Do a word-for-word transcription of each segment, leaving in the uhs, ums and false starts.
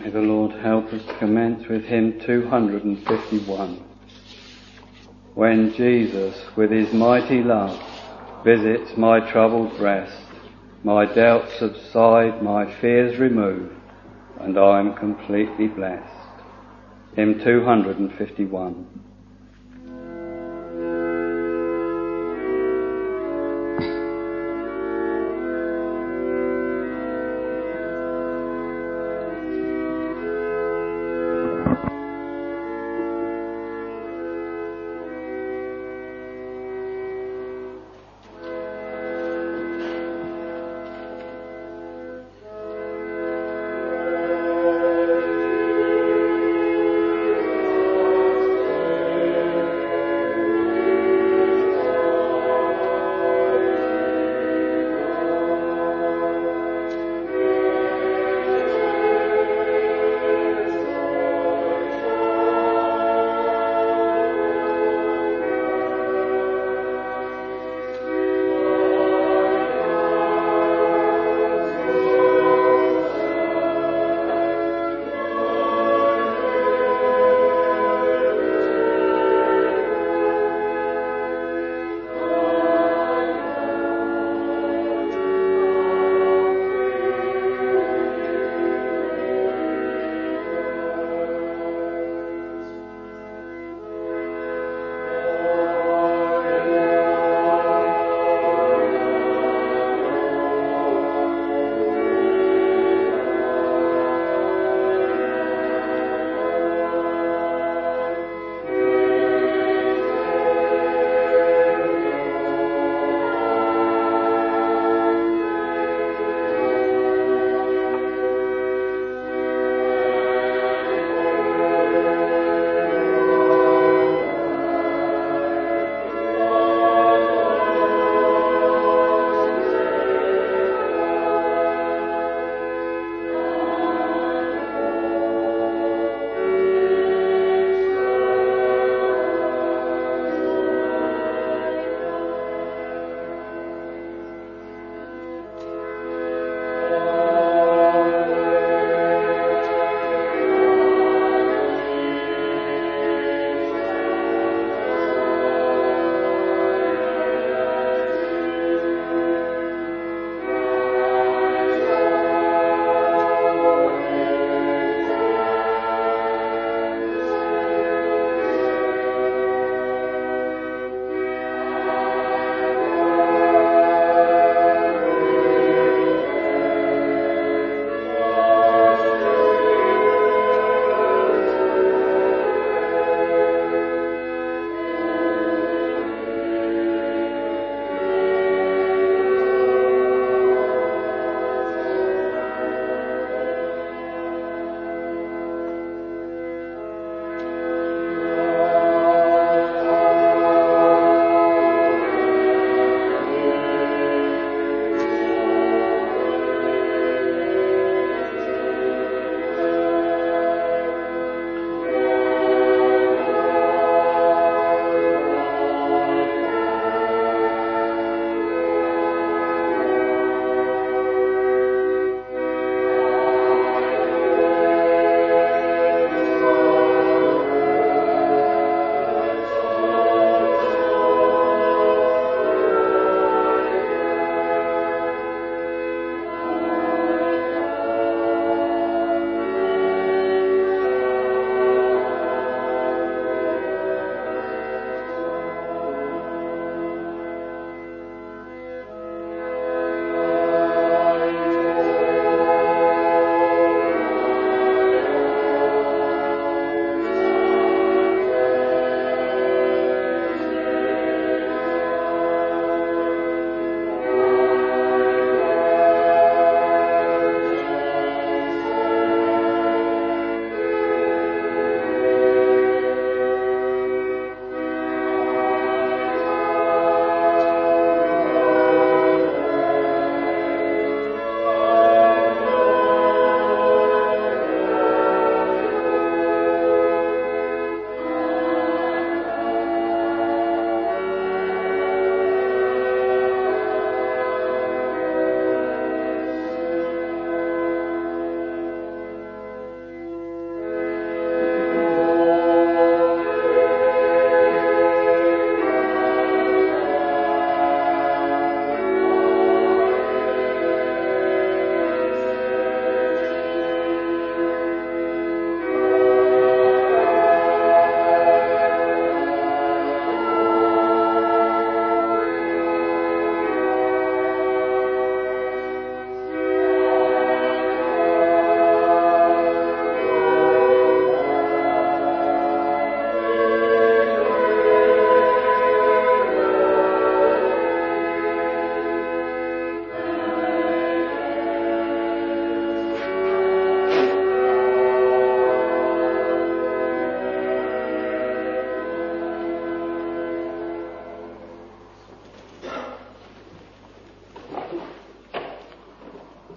May the Lord help us to commence with hymn two hundred fifty-one. When Jesus, with his mighty love, visits my troubled breast, my doubts subside, my fears remove, and I am completely blessed. Hymn two hundred fifty-one.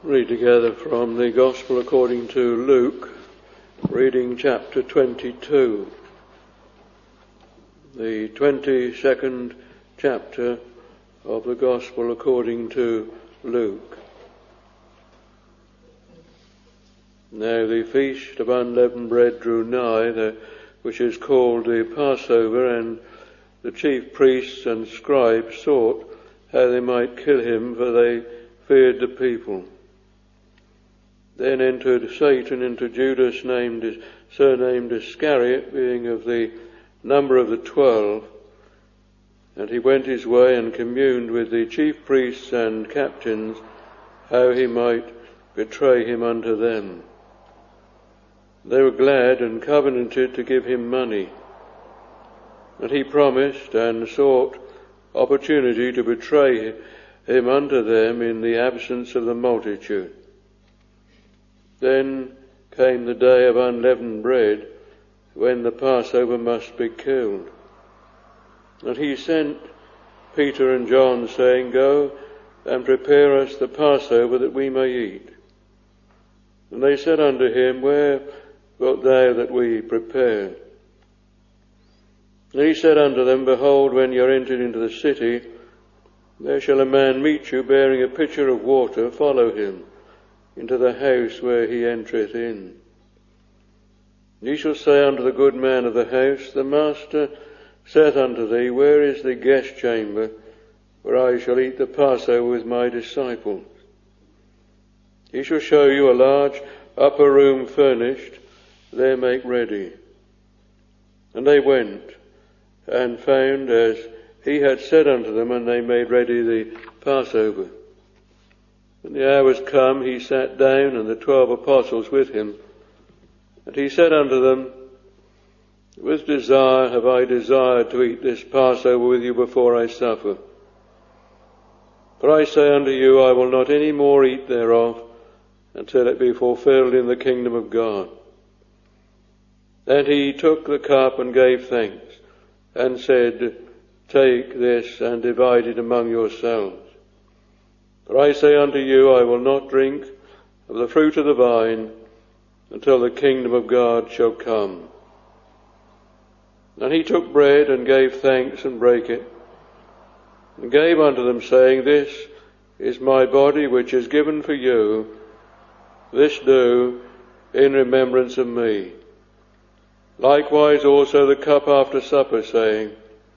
Read together from the Gospel according to Luke, reading chapter twenty-two, the twenty-second chapter of the Gospel according to Luke. Now the feast of unleavened bread drew nigh, the, which is called the Passover, and the chief priests and scribes sought how they might kill him, for they feared the people. Then entered Satan into Judas, named, surnamed Iscariot, being of the number of the twelve. And he went his way and communed with the chief priests and captains, how he might betray him unto them. They were glad and covenanted to give him money. And he promised and sought opportunity to betray him unto them in the absence of the multitude. Then came the day of unleavened bread, when the Passover must be killed. And he sent Peter and John, saying, Go and prepare us the Passover, that we may eat. And they said unto him, Where wilt thou that we prepare? And he said unto them, Behold, when ye are entered into the city, there shall a man meet you, bearing a pitcher of water. Follow him into the house where he entereth in. Ye shall say unto the good man of the house, The master saith unto thee, Where is the guest chamber, where I shall eat the Passover with my disciples? He shall show you a large upper room furnished, there make ready. And they went, and found as he had said unto them, and they made ready the Passover. When the hour was come, he sat down, and the twelve apostles with him. And he said unto them, With desire have I desired to eat this Passover with you before I suffer. For I say unto you, I will not any more eat thereof, until it be fulfilled in the kingdom of God. And he took the cup and gave thanks, and said, Take this and divide it among yourselves. For I say unto you, I will not drink of the fruit of the vine until the kingdom of God shall come. And he took bread and gave thanks and brake it, and gave unto them, saying, This is my body which is given for you. This do in remembrance of me. Likewise also the cup after supper, saying,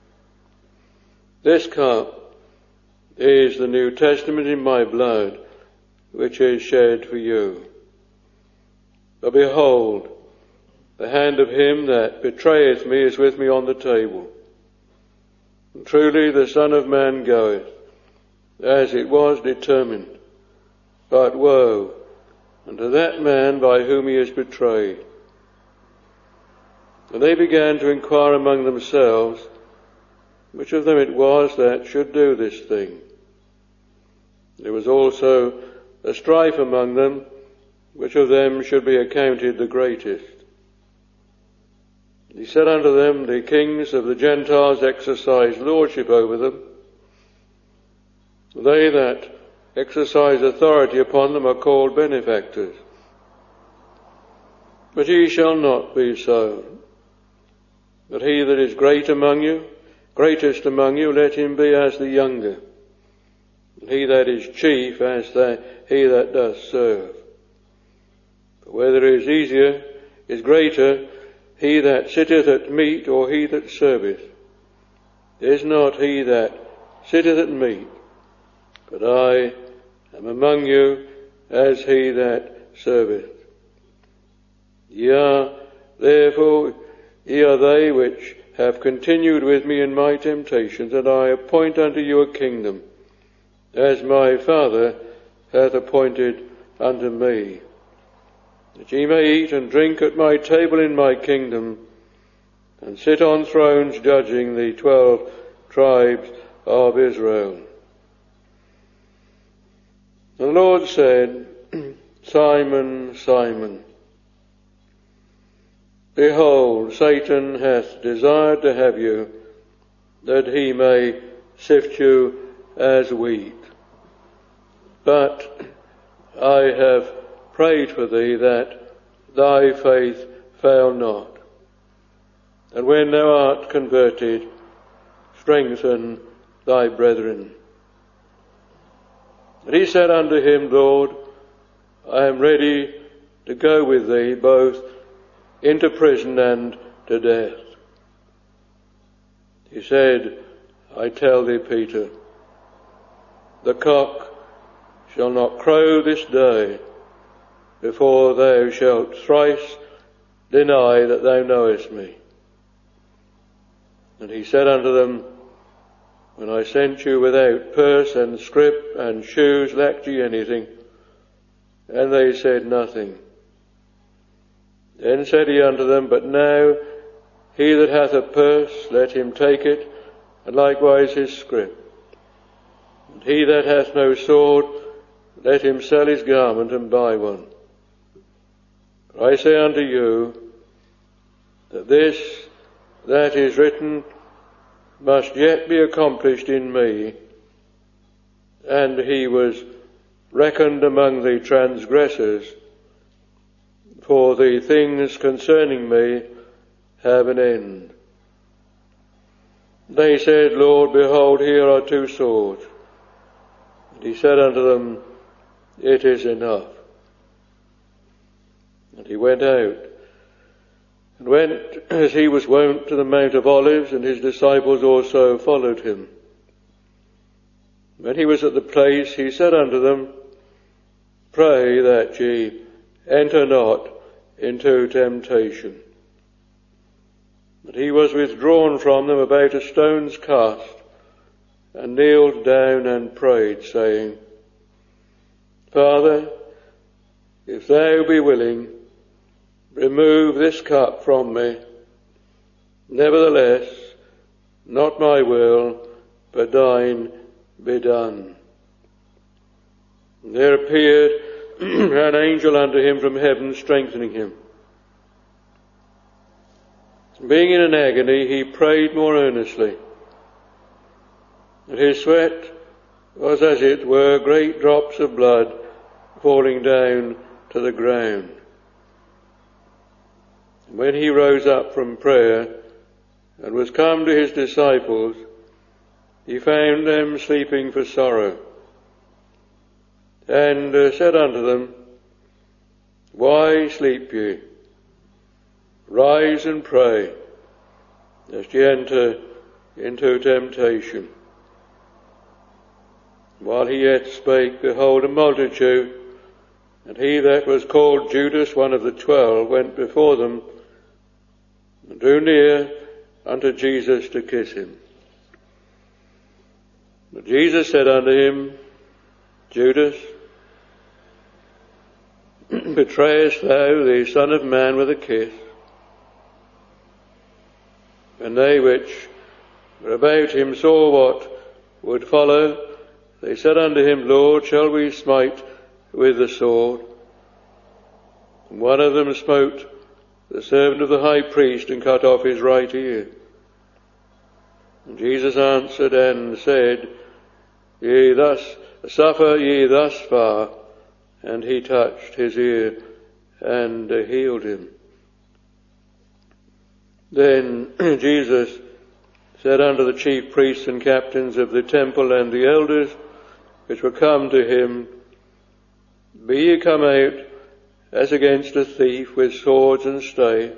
This cup is the New Testament in my blood, which is shed for you. But behold, the hand of him that betrayeth me is with me on the table. And truly the Son of Man goeth, as it was determined. But woe unto that man by whom he is betrayed. And they began to inquire among themselves, which of them it was that should do this thing. There was also a strife among them, which of them should be accounted the greatest. He said unto them, The kings of the Gentiles exercise lordship over them. They that exercise authority upon them are called benefactors. But ye shall not be so. But he that is great among you, greatest among you, let him be as the younger. And he that is chief as the, he that does serve. For whether is easier, is greater, he that sitteth at meat or he that serveth? Is not he that sitteth at meat, but I am among you as he that serveth. Ye are therefore, ye are they which have continued with me in my temptations, and I appoint unto you a kingdom, as my Father hath appointed unto me, that ye may eat and drink at my table in my kingdom, and sit on thrones judging the twelve tribes of Israel. The Lord said, Simon, Simon, behold, Satan hath desired to have you, that he may sift you as wheat. But I have prayed for thee that thy faith fail not. And when thou art converted, strengthen thy brethren. And he said unto him, Lord, I am ready to go with thee both into prison and to death. He said, I tell thee, Peter, the cock shall not crow this day before thou shalt thrice deny that thou knowest me. And he said unto them, when I sent you without purse and scrip and shoes, lacked ye anything? And they said, nothing. Then said he unto them, but now he that hath a purse, let him take it, and likewise his scrip. And he that hath no sword, let him sell his garment and buy one. For I say unto you, that this that is written must yet be accomplished in me. And he was reckoned among the transgressors, for the things concerning me have an end. They said, Lord, behold, here are two swords. And he said unto them, it is enough. And he went out, and went as he was wont to the Mount of Olives, and his disciples also followed him. When he was at the place, he said unto them, pray that ye enter not into temptation. But he was withdrawn from them about a stone's cast, and kneeled down and prayed, saying, Father, if thou be willing, remove this cup from me. Nevertheless, not my will, but thine be done. And there appeared an angel unto him from heaven, strengthening him. Being in an agony, he prayed more earnestly, and his sweat was as it were great drops of blood falling down to the ground. And when he rose up from prayer and was come to his disciples, he found them sleeping for sorrow, and uh, said unto them, why sleep ye? Rise and pray, lest ye enter into temptation. While he yet spake, behold, a multitude, and he that was called Judas, one of the twelve, went before them, and drew near unto Jesus to kiss him. But Jesus said unto him, Judas, betrayest thou the Son of Man with a kiss? And they which were about him saw what would follow. They said unto him, Lord, shall we smite with the sword? And one of them smote the servant of the high priest, and cut off his right ear. And Jesus answered and said, Ye thus suffer ye thus far. And he touched his ear and healed him. Then Jesus said unto the chief priests and captains of the temple and the elders which were come to him, Be ye come out as against a thief with swords and staves?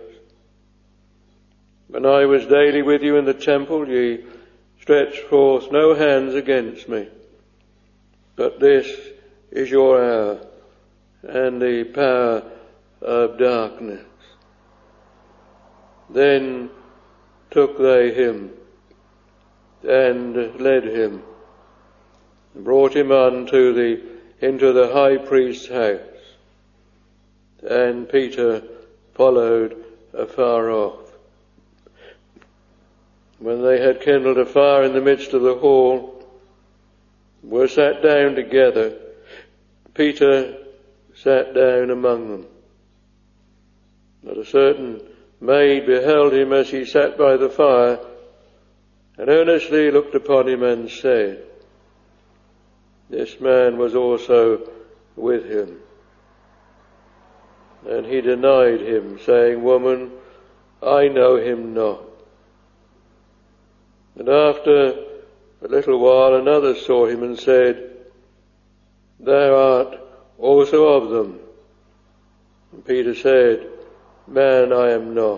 When I was daily with you in the temple, ye stretched forth no hands against me. But this is your hour, and the power of darkness. Then took they him, and led him, and brought him unto the, into the high priest's house. And Peter followed afar off. When they had kindled a fire in the midst of the hall, were sat down together, Peter sat down among them. But a certain maid beheld him as he sat by the fire, and earnestly looked upon him and said, This man was also with him. And he denied him, saying, Woman, I know him not. And after a little while another saw him and said, Thou art also of them. And Peter said, Man, I am not.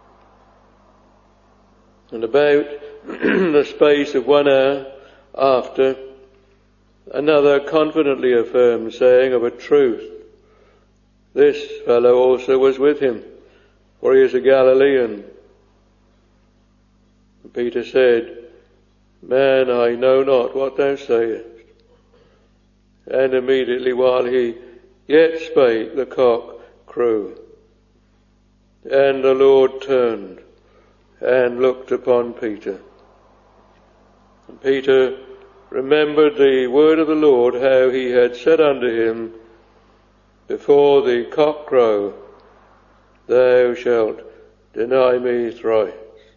And about the space of one hour after, another confidently affirmed, saying, Of a truth, this fellow also was with him, for he is a Galilean. And Peter said, Man, I know not what thou sayest. And immediately while he yet spake, the cock crew. And the Lord turned and looked upon Peter. And Peter remembered the word of the Lord, how he had said unto him, Before the cock crow, thou shalt deny me thrice.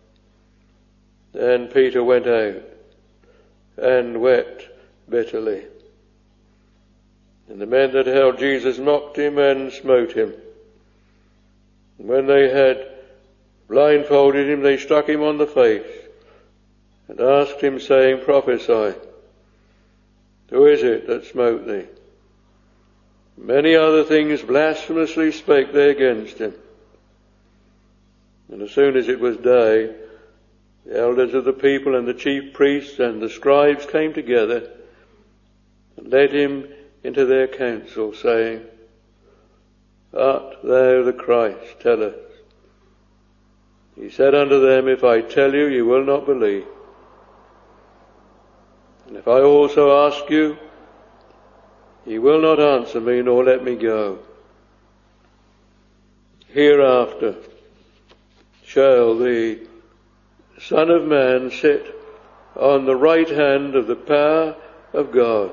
And Peter went out and wept bitterly. And the men that held Jesus mocked him and smote him. And when they had blindfolded him, they struck him on the face and asked him, saying, Prophesy, who is it that smote thee? Many other things blasphemously spake they against him. And as soon as it was day, the elders of the people and the chief priests and the scribes came together and led him into their council, saying, Art thou the Christ? Tell us. He said unto them, If I tell you, you will not believe. And if I also ask you, ye will not answer me, nor let me go. Hereafter shall the Son of Man sit on the right hand of the power of God.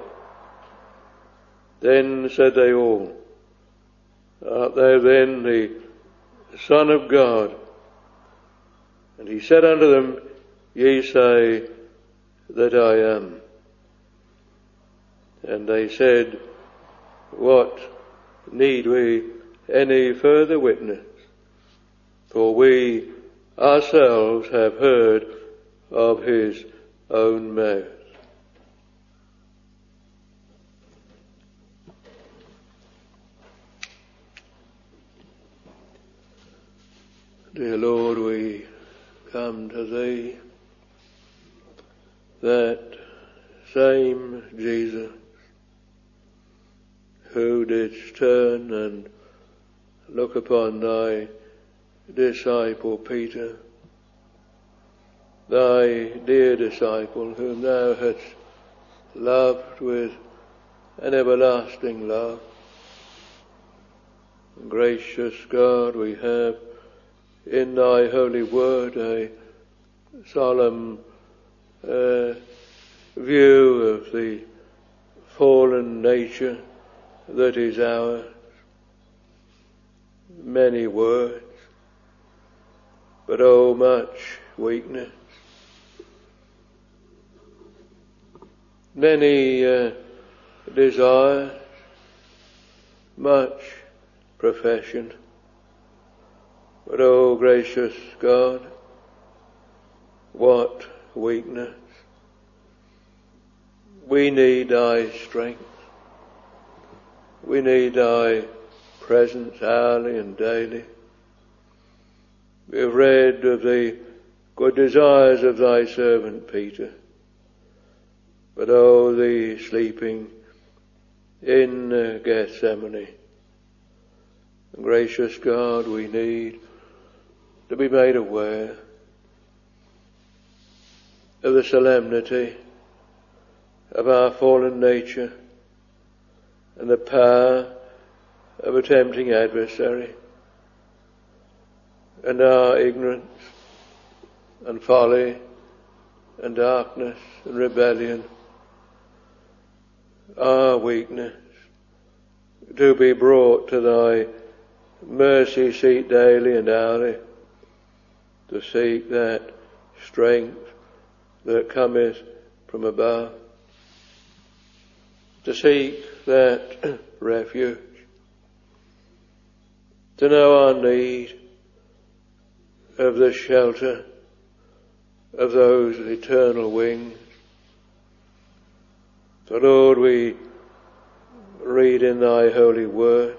Then said they all, Art thou then the Son of God? And he said unto them, Ye say that I am. And they said, What need we any further witness? For we ourselves have heard of his own mouth. Dear Lord, we come to thee, that same Jesus who didst turn and look upon thy disciple Peter, thy dear disciple whom thou hast loved with an everlasting love. Gracious God, we have in thy holy word a solemn uh, view of the fallen nature that is ours. Many words, but oh, much weakness. Many uh, desires, much profession. But oh, gracious God, what weakness. We need thy strength. We need thy presence hourly and daily. We have read of the good desires of thy servant Peter. But oh, the sleeping in uh, Gethsemane. Gracious God, we need to be made aware of the solemnity of our fallen nature and the power of a tempting adversary, and our ignorance and folly and darkness and rebellion, our weakness, to be brought to thy mercy seat daily and hourly, to seek that strength that cometh from above, to seek that refuge, to know our need of the shelter of those eternal wings. So Lord, we read in thy holy word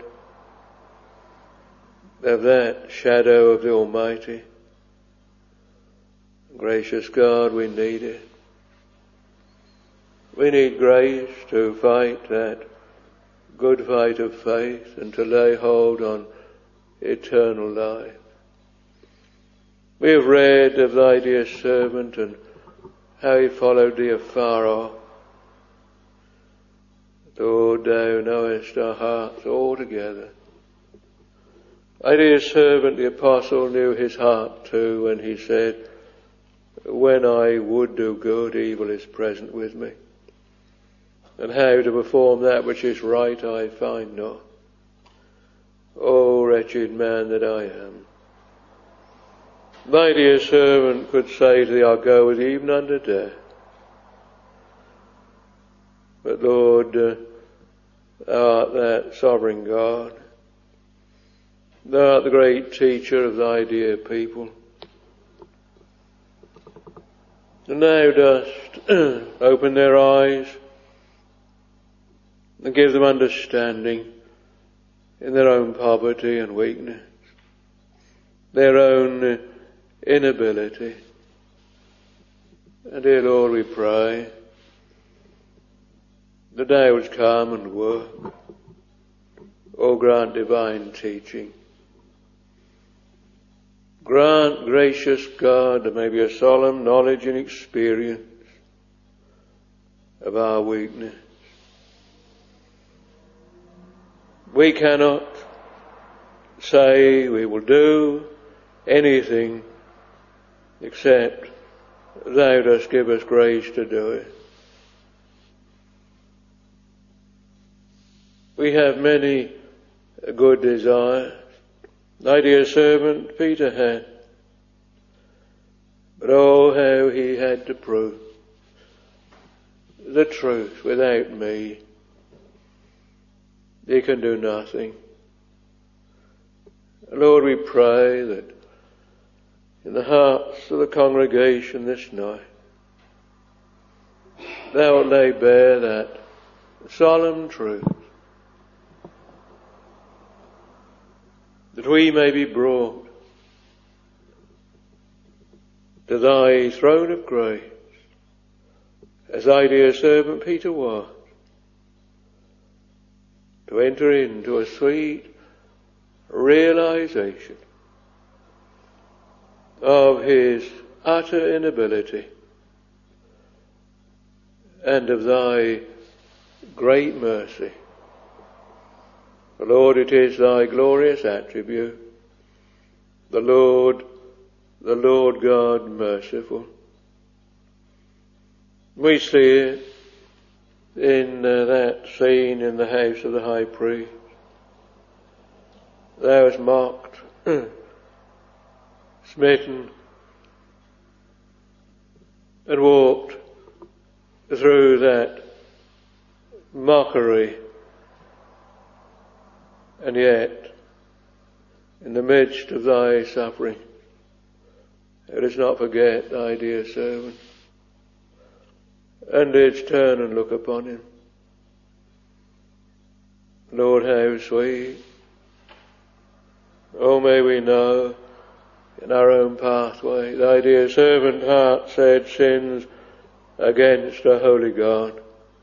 of that shadow of the Almighty. Gracious God, we need it. We need grace to fight that good fight of faith and to lay hold on eternal life. We have read of thy dear servant and how he followed thee afar off. Lord, thou knowest our hearts altogether. Thy dear servant, the apostle, knew his heart too when he said, when I would do good, evil is present with me. And how to perform that which is right I find not. O wretched man that I am. Thy dear servant could say to thee, I'll go with thee even unto death. But Lord, uh, thou art that sovereign God. Thou art the great teacher of thy dear people. And thou dost open their eyes and give them understanding in their own poverty and weakness, their own inability. And dear Lord, we pray that thou wouldst come and work, or grant divine teaching. Grant, gracious God, there may be a solemn knowledge and experience of our weakness. We cannot say we will do anything except thou dost give us grace to do it. We have many good desires. Thy dear servant Peter had. But oh, how he had to prove the truth. Without me, he can do nothing. Lord, we pray that in the hearts of the congregation this night, thou wilt lay bare that solemn truth, that we may be brought to thy throne of grace, as thy dear servant Peter was, to enter into a sweet realization of his utter inability and of thy great mercy. Lord, it is thy glorious attribute, the Lord, the Lord God merciful. We see it in uh, that scene in the house of the high priest. Thou was mocked, smitten, and walked through that mockery. And yet, in the midst of thy suffering, let us not forget thy dear servant, and didst turn and look upon him. Lord, how sweet. Oh, may we know in our own pathway, thy dear servant heart said sins against a holy God,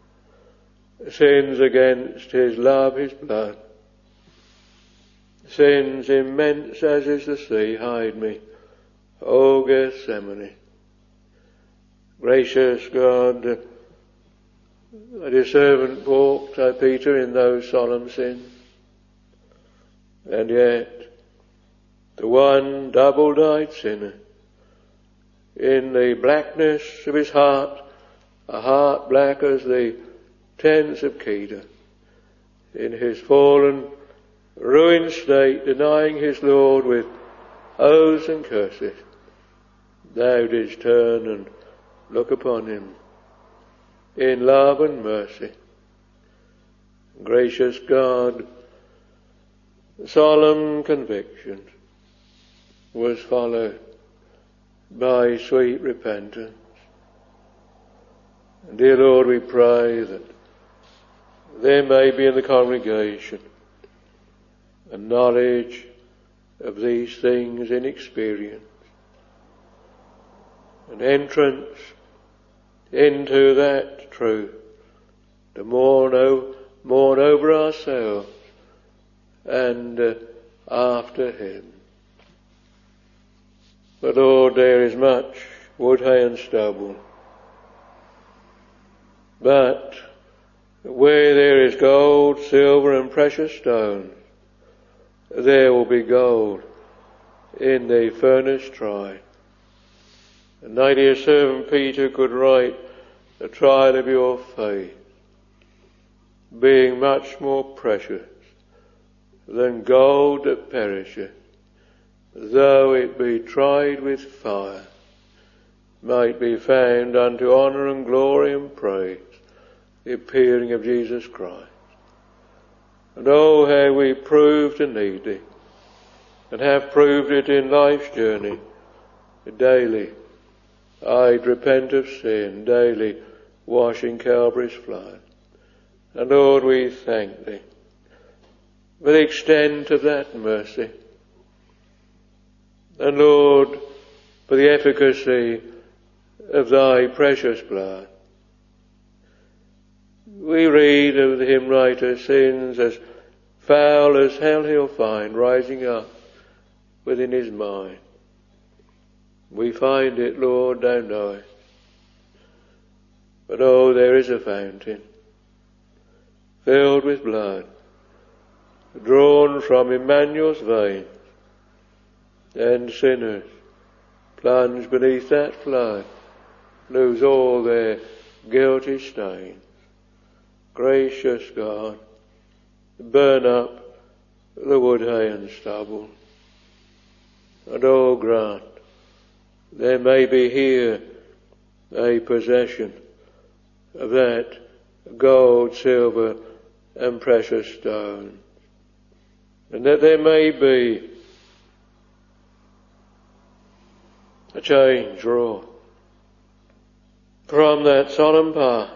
sins against his love, his blood, sins immense as is the sea, hide me, O Gethsemane. Gracious God, thy dear servant walked, thy Peter, in those solemn sins, and yet the one double-dyed sinner, in the blackness of his heart, a heart black as the tents of Kedar, in his fallen, ruined state, denying his Lord with oaths and curses, thou didst turn and look upon him in love and mercy. Gracious God, solemn conviction was followed by sweet repentance. And dear Lord, we pray that there may be in the congregation a knowledge of these things in experience, an entrance into that truth, to mourn, o- mourn over ourselves and uh, after Him. But Lord, there is much wood, hay and stubble. But where there is gold, silver and precious stones, there will be gold in the furnace tried. And thy dear servant Peter could write, the trial of your faith, being much more precious than gold that perisheth, though it be tried with fire, might be found unto honour and glory and praise, the appearing of Jesus Christ. And oh, how we prove to need Thee, and have proved it in life's journey. Daily I'd repent of sin, daily washing Calvary's flood. And Lord, we thank Thee for the extent of that mercy. And Lord, for the efficacy of Thy precious blood. We read of the hymn writer, sins as foul as hell he'll find rising up within his mind. We find it, Lord, Thou knowest. But oh, there is a fountain filled with blood, drawn from Emmanuel's veins, and sinners plunge beneath that flood, lose all their guilty stains. Gracious God, burn up the wood, hay and stubble. And oh, grant there may be here a possession of that gold, silver and precious stone, and that there may be a change wrought from that solemn path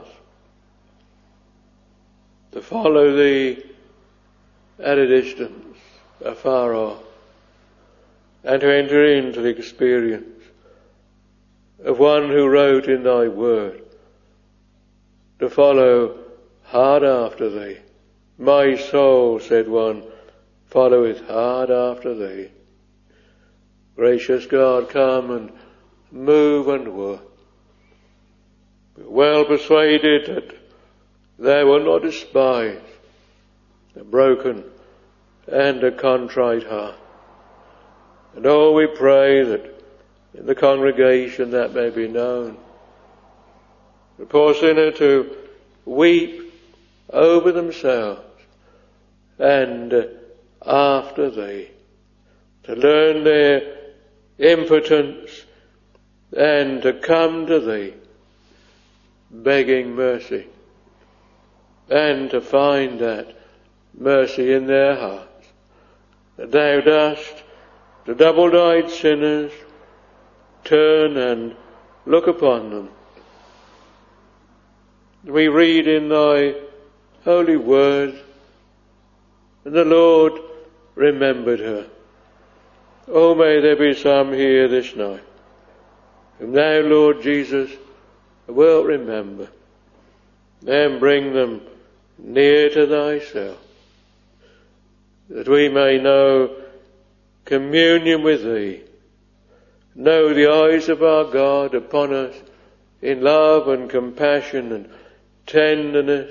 to follow Thee at a distance, afar off, and to enter into the experience of one who wrote in Thy word, to follow hard after Thee. My soul, said one, followeth hard after Thee. Gracious God, come and move and work. Be well persuaded that Thou wilt not despise a broken and a contrite heart. And oh, we pray that in the congregation that may be known. The poor sinner to weep over themselves and after Thee, to learn their impotence and to come to Thee begging mercy, and to find that mercy in their hearts, that Thou dost the double-dyed sinners turn and look upon them. We read in Thy holy word, and the Lord remembered her. Oh, may there be some here this night whom Thou, Lord Jesus, wilt remember, and bring them near to Thyself, that we may know communion with Thee, know the eyes of our God upon us in love and compassion and tenderness,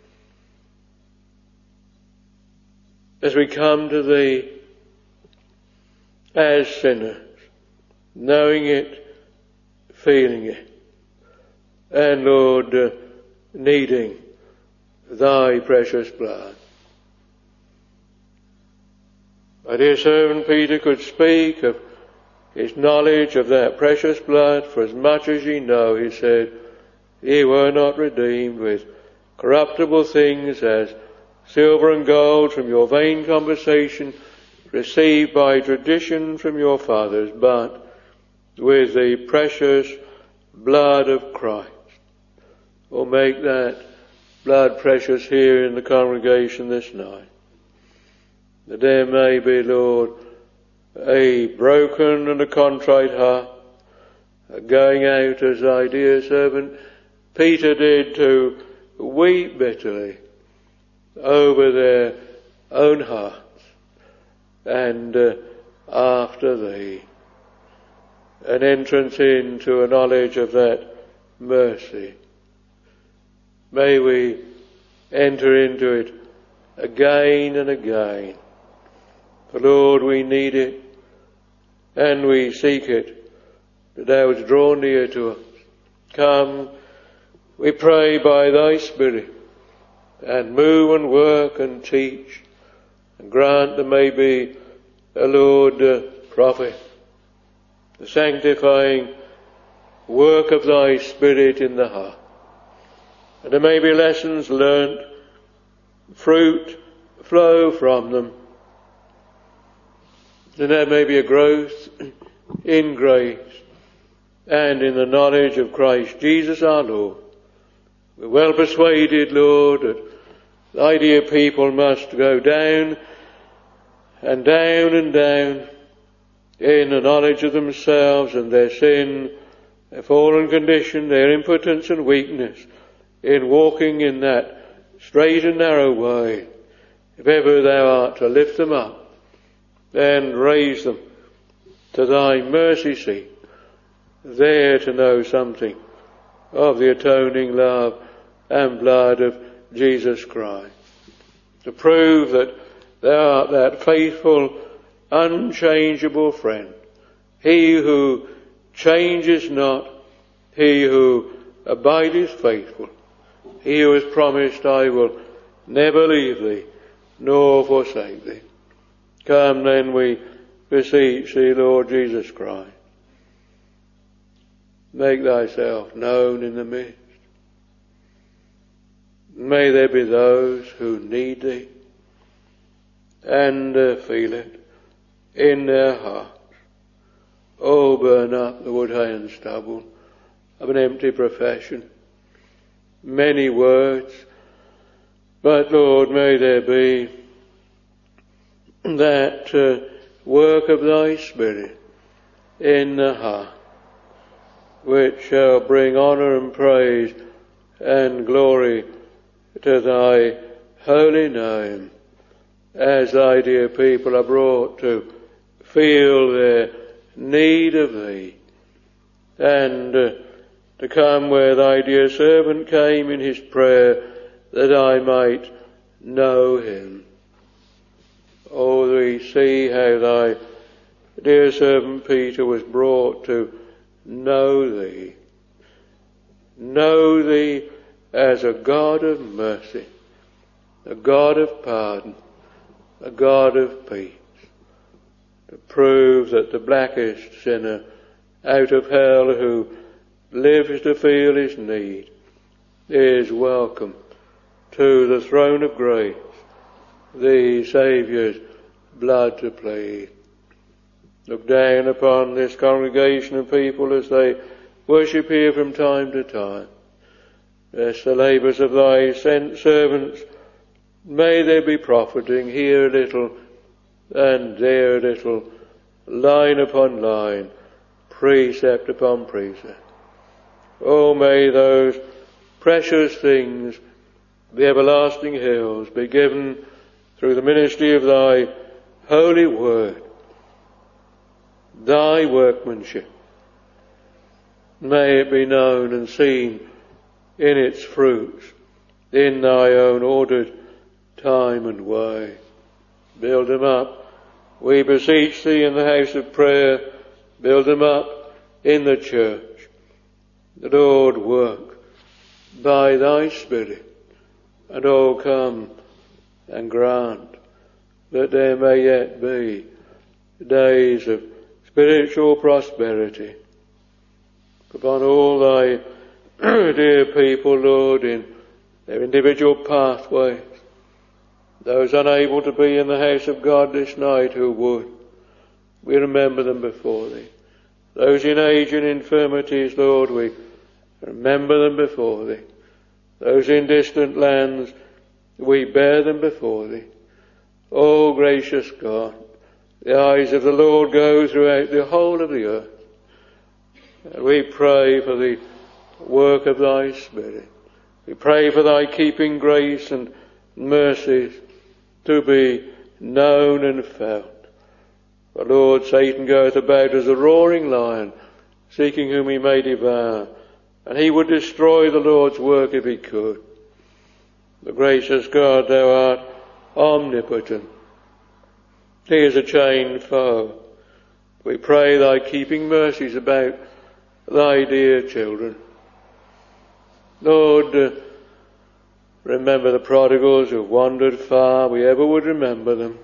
as we come to Thee as sinners, knowing it, feeling it, and Lord, uh, needing Thy precious blood. My dear servant Peter could speak of his knowledge of that precious blood, for as much as ye know, he said, ye were not redeemed with corruptible things as silver and gold from your vain conversation received by tradition from your fathers, but with the precious blood of Christ. Oh, make that blood precious here in the congregation this night, that there may be, Lord, a broken and a contrite heart, going out as thy dear servant Peter did, to weep bitterly over their own hearts and uh, after thee, an entrance into a knowledge of that mercy. May we enter into it again and again. For Lord, we need it and we seek it, that thou wouldst draw near to us. Come, we pray, by thy Spirit, and move and work and teach, and grant there may be a Lord uh, prophet, the sanctifying work of thy Spirit in the heart. And there may be lessons learnt, fruit flow from them. And there may be a growth in grace and in the knowledge of Christ Jesus our Lord. We're well persuaded, Lord, that thy dear people must go down and down and down in the knowledge of themselves and their sin, their fallen condition, their impotence and weakness, in walking in that straight and narrow way. If ever thou art to lift them up, then raise them to thy mercy seat, there to know something of the atoning love and blood of Jesus Christ, to prove that thou art that faithful, unchangeable friend, he who changes not, he who abideth faithful, he who has promised, I will never leave thee nor forsake thee. Come then, we beseech thee, Lord Jesus Christ. Make thyself known in the midst. May there be those who need thee and uh, feel it in their hearts. Oh, burn up the wood, hay and stubble of an empty profession. Many words, but Lord, may there be that uh, work of thy Spirit in the heart, which shall bring honour and praise and glory to thy holy name, as thy dear people are brought to feel their need of thee, and uh, to come where thy dear servant came in his prayer, that I might know him. Oh, we see how thy dear servant Peter was brought to know thee. Know thee as a God of mercy, a God of pardon, a God of peace, to prove that the blackest sinner out of hell who lives to feel his need is welcome to the throne of grace, the Saviour's blood to plead. Look down upon this congregation of people as they worship here from time to time. Bless the labours of thy sent servants. May they be profiting here a little and there a little, line upon line, precept upon precept. Oh, may those precious things, the everlasting hills, be given through the ministry of thy holy word, thy workmanship. May it be known and seen in its fruits in thy own ordered time and way. Build them up, we beseech thee, in the house of prayer. Build them up in the church. The Lord work by thy Spirit, and oh, come and grant that there may yet be days of spiritual prosperity upon all thy dear people, Lord, in their individual pathways, Those unable to be in the house of God this night who would, we remember them before thee. Those in age and infirmities, Lord, we remember them before thee. Those in distant lands, we bear them before thee. O gracious God, the eyes of the Lord go throughout the whole of the earth. And we pray for the work of thy Spirit. We pray for thy keeping grace and mercies to be known and felt. For Lord, Satan goeth about as a roaring lion, seeking whom he may devour, and he would destroy the Lord's work if he could. The gracious God, thou art omnipotent. He is a chained foe. We pray thy keeping mercies about thy dear children. Lord, uh, remember the prodigals who wandered far. We ever would remember them.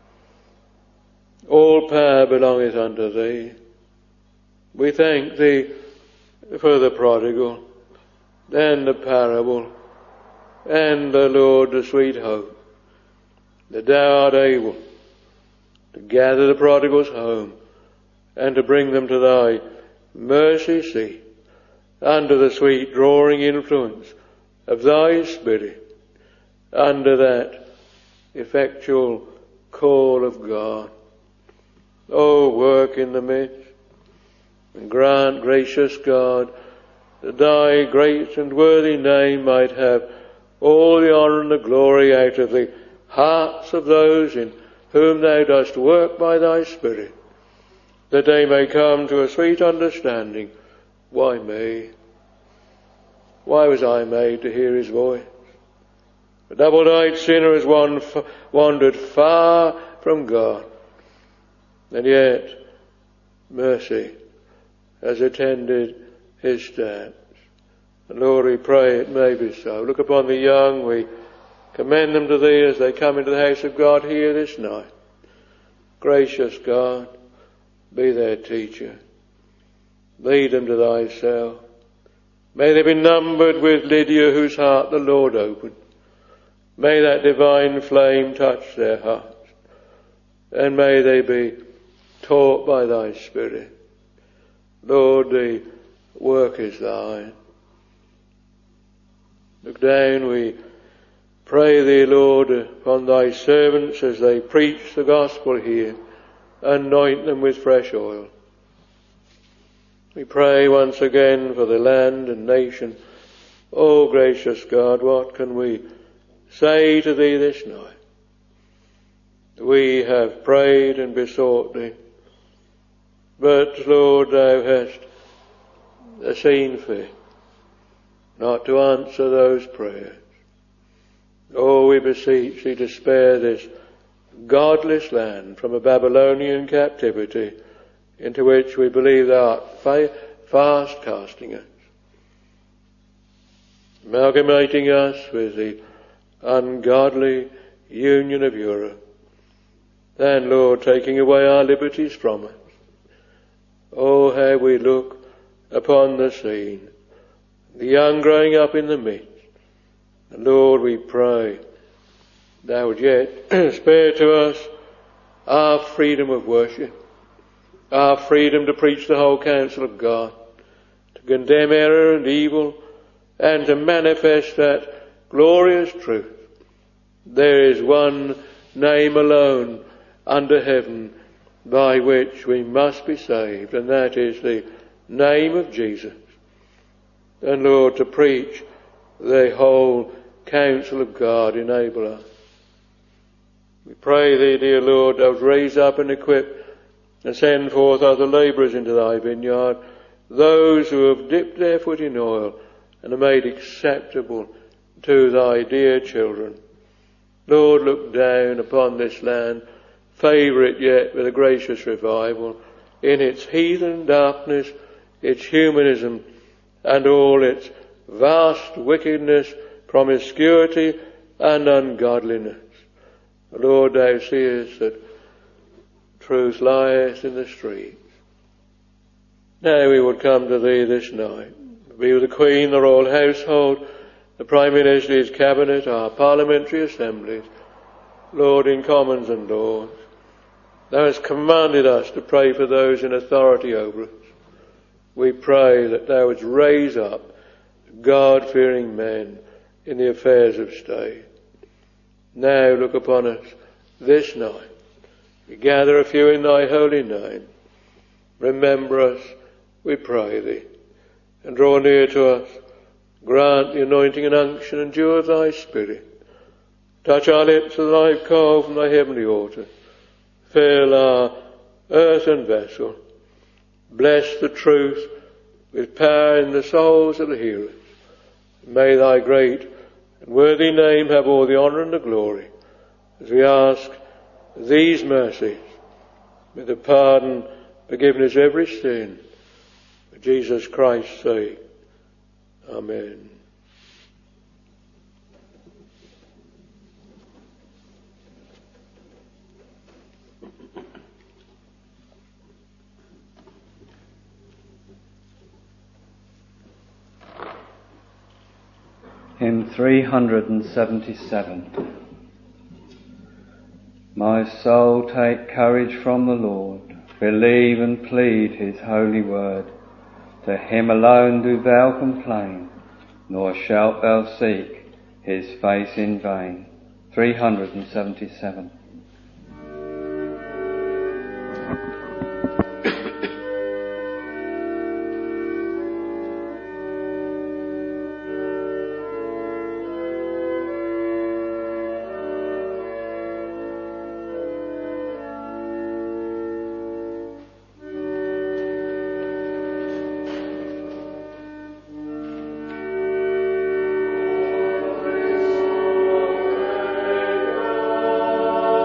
All power belongeth unto thee. We thank thee for the prodigal, and the parable, and the Lord, the sweet hope, that thou art able to gather the prodigals home and to bring them to thy mercy seat under the sweet drawing influence of thy Spirit, under that effectual call of God. O work in the midst, and grant, gracious God, that thy great and worthy name might have all the honour and the glory out of the hearts of those in whom thou dost work by thy Spirit, that they may come to a sweet understanding. Why me? Why was I made to hear his voice? A double-dyed sinner has wandered far from God, and yet mercy has attended his steps. And Lord, we pray it may be so. Look upon the young. We commend them to thee as they come into the house of God here this night. Gracious God, be their teacher. Lead them to thyself. May they be numbered with Lydia, whose heart the Lord opened. May that divine flame touch their hearts. And may they be taught by thy Spirit. Lord, the work is thine. Look down, we pray thee, Lord, upon thy servants as they preach the gospel here. Anoint them with fresh oil. We pray once again for the land and nation. O gracious God, what can we say to thee this night? We have prayed and besought thee, but Lord, thou hast seen fit not to answer those prayers. Oh, we beseech thee to spare this godless land from a Babylonian captivity into which we believe thou art fa- fast casting us, amalgamating us with the ungodly union of Europe, and Lord, taking away our liberties from us. Oh, how we look upon the scene, the young growing up in the midst. And Lord, we pray thou would yet spare to us our freedom of worship, our freedom to preach the whole counsel of God, to condemn error and evil, and to manifest that glorious truth. There is one name alone under heaven by which we must be saved, and that is the name of Jesus. And Lord, to preach the whole counsel of God, enable us. We pray thee, dear Lord, thou raise up and equip and send forth other labourers into thy vineyard, those who have dipped their foot in oil and are made acceptable to thy dear children. Lord, look down upon this land, favour it yet with a gracious revival in its heathen darkness, its humanism, and all its vast wickedness, promiscuity, and ungodliness. Lord, thou seest that truth lieth in the streets. Now we would come to thee this night. Be with the Queen, the royal household, the Prime Minister's cabinet, our parliamentary assemblies, Lord, in commons and laws, thou hast commanded us to pray for those in authority over us. We pray that thou wouldst raise up God-fearing men in the affairs of state. Now look upon us this night. We gather a few in thy holy name. Remember us, we pray thee, and draw near to us. Grant the anointing and unction and dew of thy Spirit. Touch our lips with thy coal from thy heavenly altar. Fill our earthen vessel. Bless the truth with power in the souls of the hearers. May thy great and worthy name have all the honour and the glory, as we ask these mercies with the pardon, forgiveness of every sin, for Jesus Christ's sake. Amen. Hymn three hundred seventy-seven. My soul, take courage from the Lord, believe and plead his holy word. To him alone do thou complain, nor shalt thou seek his face in vain. three hundred seventy-seven. Amen.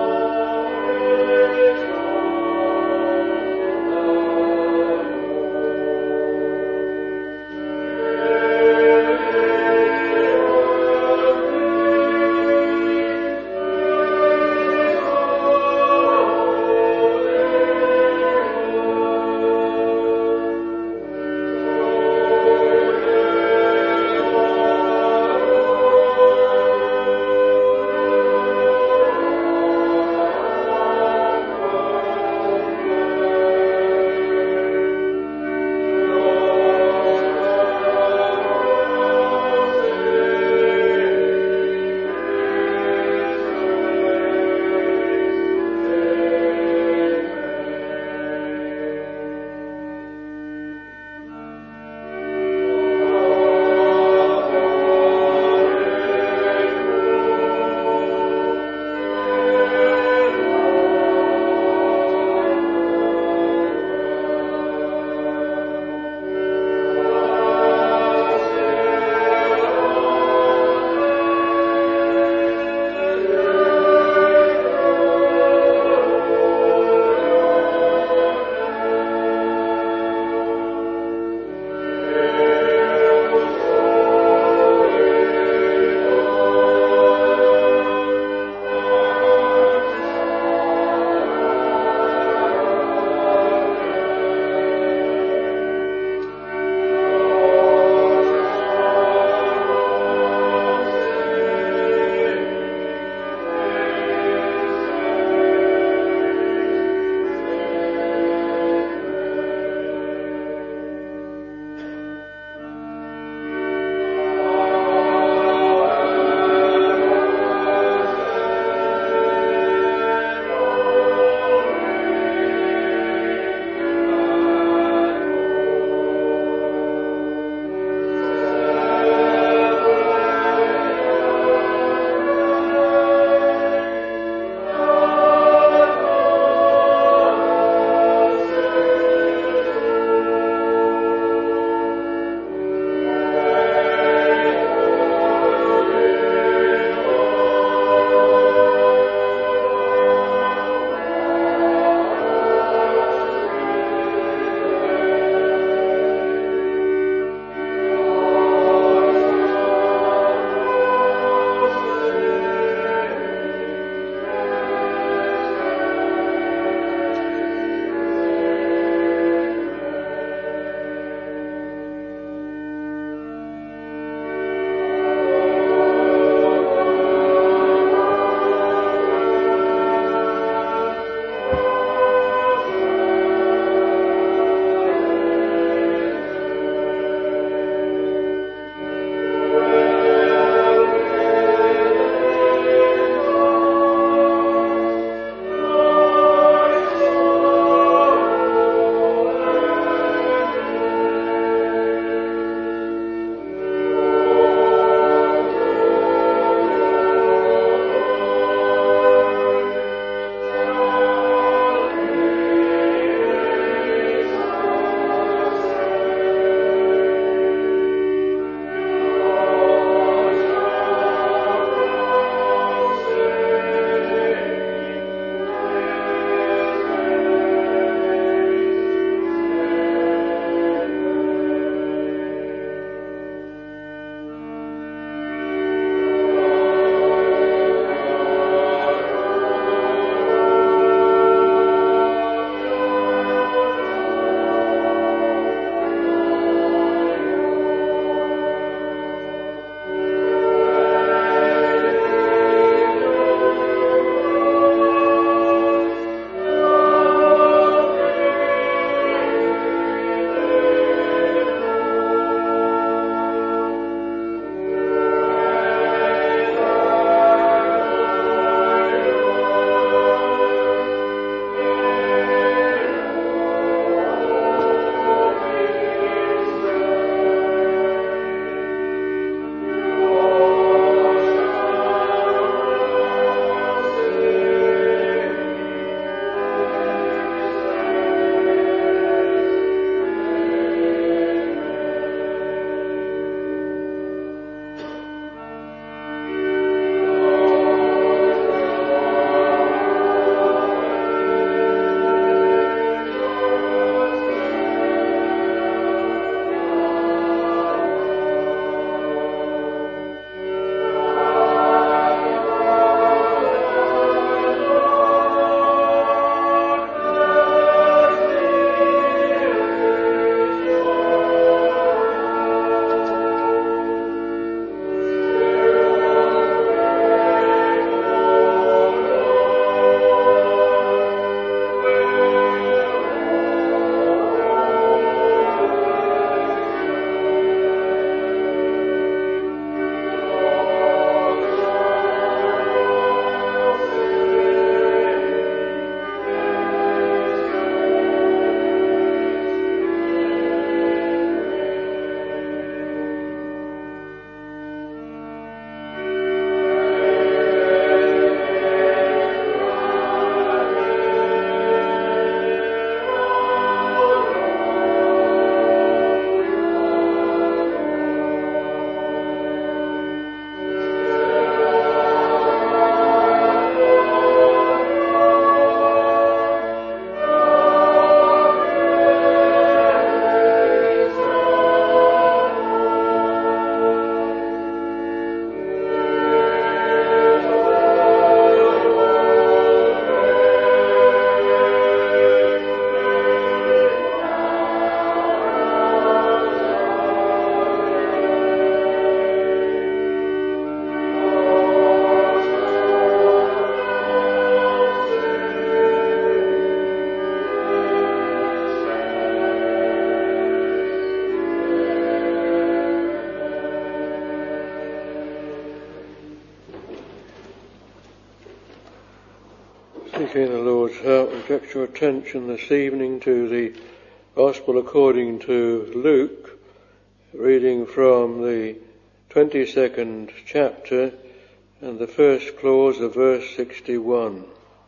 taking the Lord's help, we direct your attention this evening to the Gospel according to Luke, reading from the twenty-second chapter and the first clause of verse sixty-one.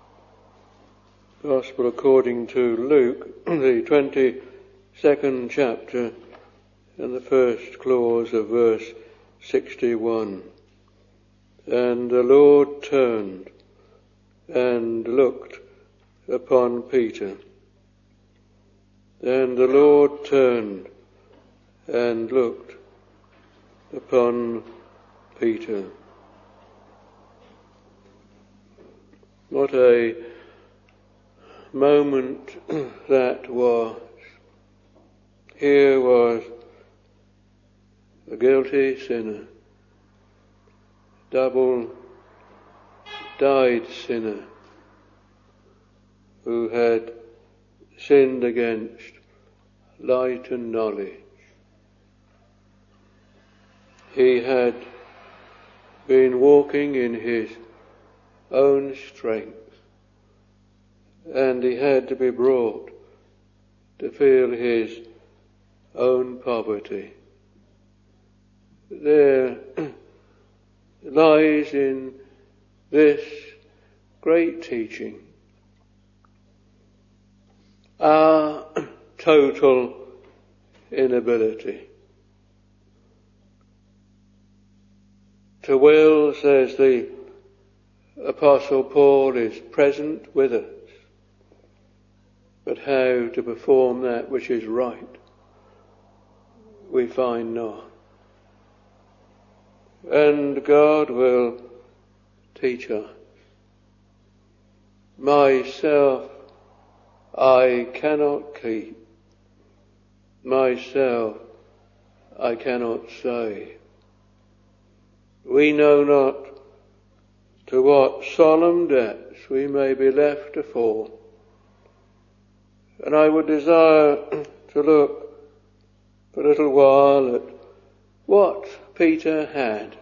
Gospel according to Luke, the twenty-second chapter and the first clause of verse sixty-one. And the Lord turned and looked upon Peter. And the Lord turned and looked upon Peter. What a moment that was. Here was the guilty sinner, double-dyed sinner, who had sinned against light and knowledge. He had been walking in his own strength, and he had to be brought to feel his own poverty. There lies in this great teaching our total inability to will, says the Apostle Paul, is present with us, but how to perform that which is right we find not. And God will teach us. Myself I cannot keep. Myself I cannot save. We know not to what solemn depths we may be left to fall. And I would desire to look for a little while at what Peter had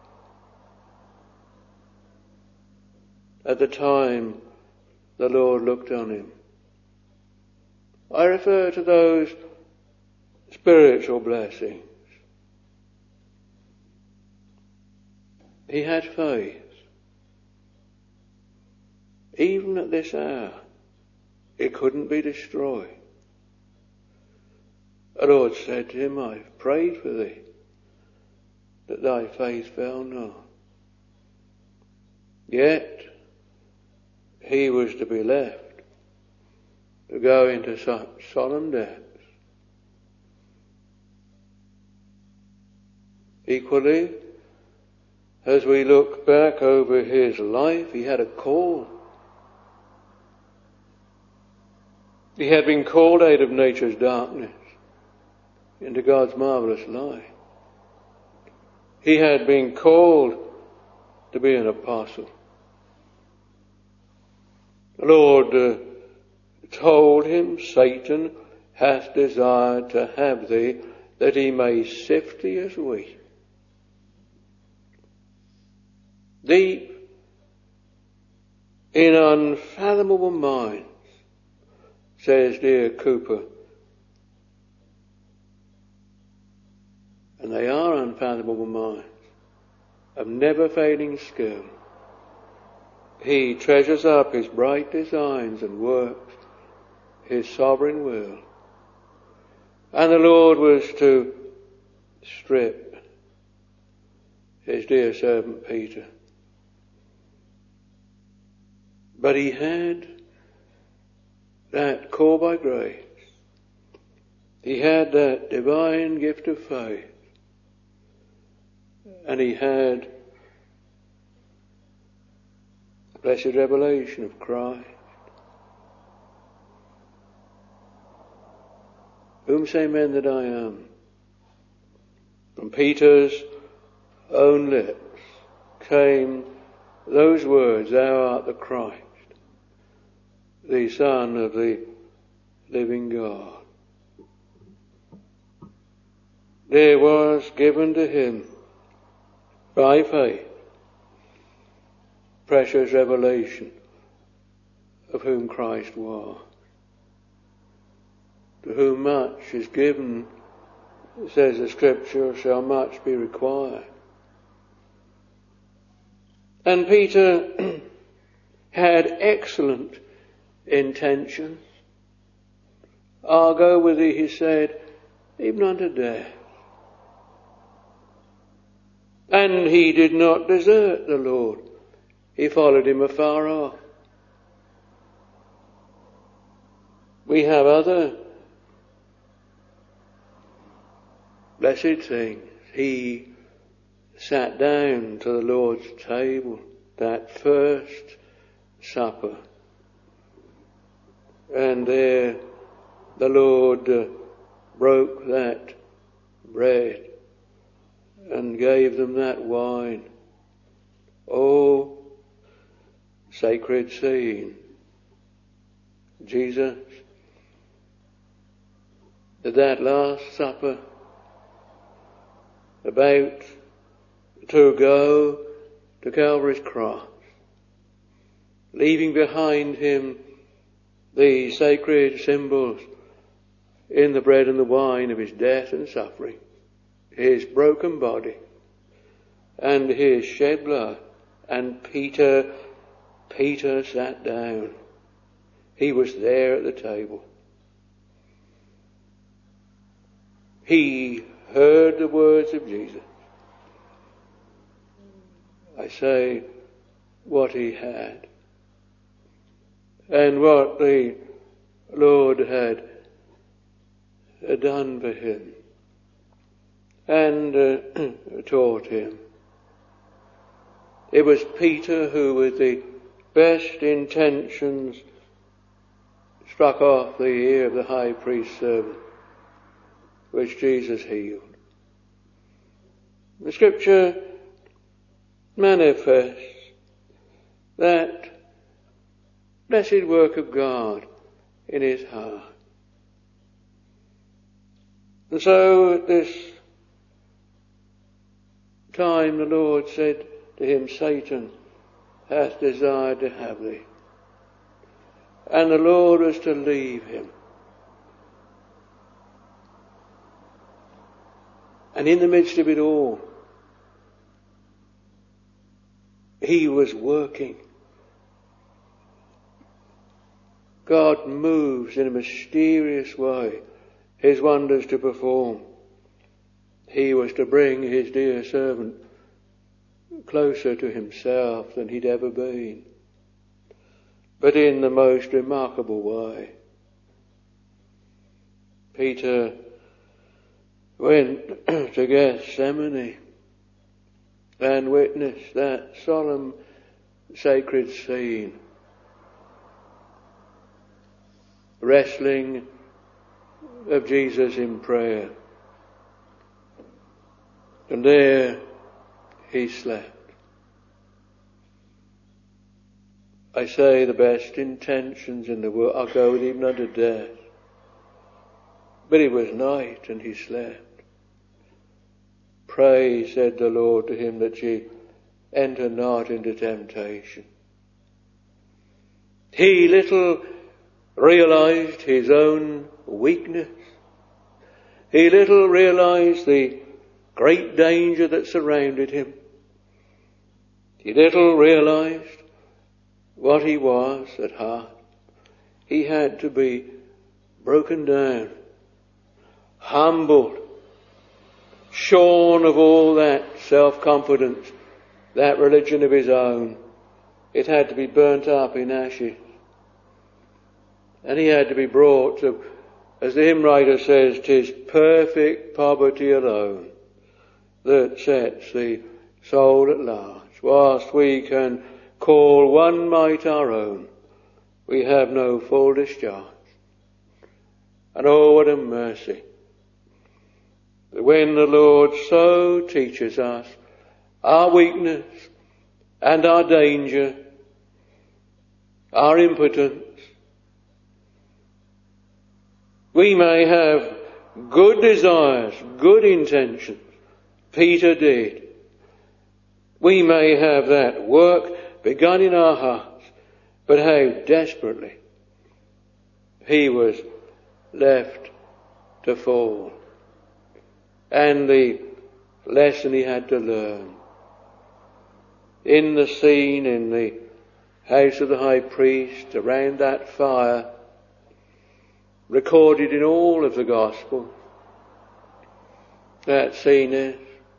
at the time the Lord looked on him. I refer to those spiritual blessings. He had faith. Even at this hour, it couldn't be destroyed. The Lord said to him, I've prayed for thee, that thy faith fail not. Yet he was to be left to go into such solemn depths. Equally, as we look back over his life, he had a call. He had been called out of nature's darkness into God's marvelous light. He had been called to be an apostle. The Lord uh, told him, Satan hath desired to have thee, that he may sift thee as wheat. Deep in unfathomable minds, says dear Cooper, and they are unfathomable minds, of never failing skill, he treasures up his bright designs and works his sovereign will. And the Lord was to strip his dear servant Peter. But he had that call by grace. He had that divine gift of faith. And he had the blessed revelation of Christ. Whom say men that I am? From Peter's own lips came those words, Thou art the Christ, the Son of the living God. There was given to him by faith precious revelation of whom Christ was. To whom much is given, says the Scripture, shall much be required. And Peter had excellent intentions. I'll go with thee, he said, even unto death. And he did not desert the Lord. He followed him afar off. We have other blessed things. He sat down to the Lord's table, that first supper. And there the Lord uh, broke that bread and gave them that wine. Oh, sacred scene. Jesus, at that Last Supper, about to go to Calvary's cross, leaving behind him the sacred symbols in the bread and the wine of his death and suffering, his broken body and his shed blood. And Peter, Peter sat down. He was there at the table. He heard the words of Jesus. I say, what he had, and what the Lord had done for him, and uh, taught him. It was Peter who, with the best intentions, struck off the ear of the high priest's servant, which Jesus healed. The Scripture manifests that blessed work of God in his heart. And so at this time the Lord said to him, Satan hath desired to have thee. And the Lord was to leave him. And in the midst of it all, he was working. God moves in a mysterious way his wonders to perform. He was to bring his dear servant closer to himself than he'd ever been, but in the most remarkable way. Peter went to Gethsemane and witnessed that solemn sacred scene, wrestling of Jesus in prayer. And there he slept. I say the best intentions in the world, I'll go with even unto death. But it was night and he slept. Pray, said the Lord to him, that ye enter not into temptation. He little realized his own weakness. He little realized the great danger that surrounded him. He little realized what he was at heart. He had to be broken down, humbled, shorn of all that self-confidence, that religion of his own. It had to be burnt up in ashes. And he had to be brought to, as the hymn writer says, 'tis perfect poverty alone that sets the soul at large. Whilst we can call one mite our own, we have no full discharge. And oh, what a mercy that when the Lord so teaches us our weakness and our danger, our impotence, we may have good desires, good intentions. Peter did. We may have that work begun in our hearts, but how desperately he was left to fall. And the lesson he had to learn. In the scene in the house of the high priest, around that fire, recorded in all of the Gospels, that scene is.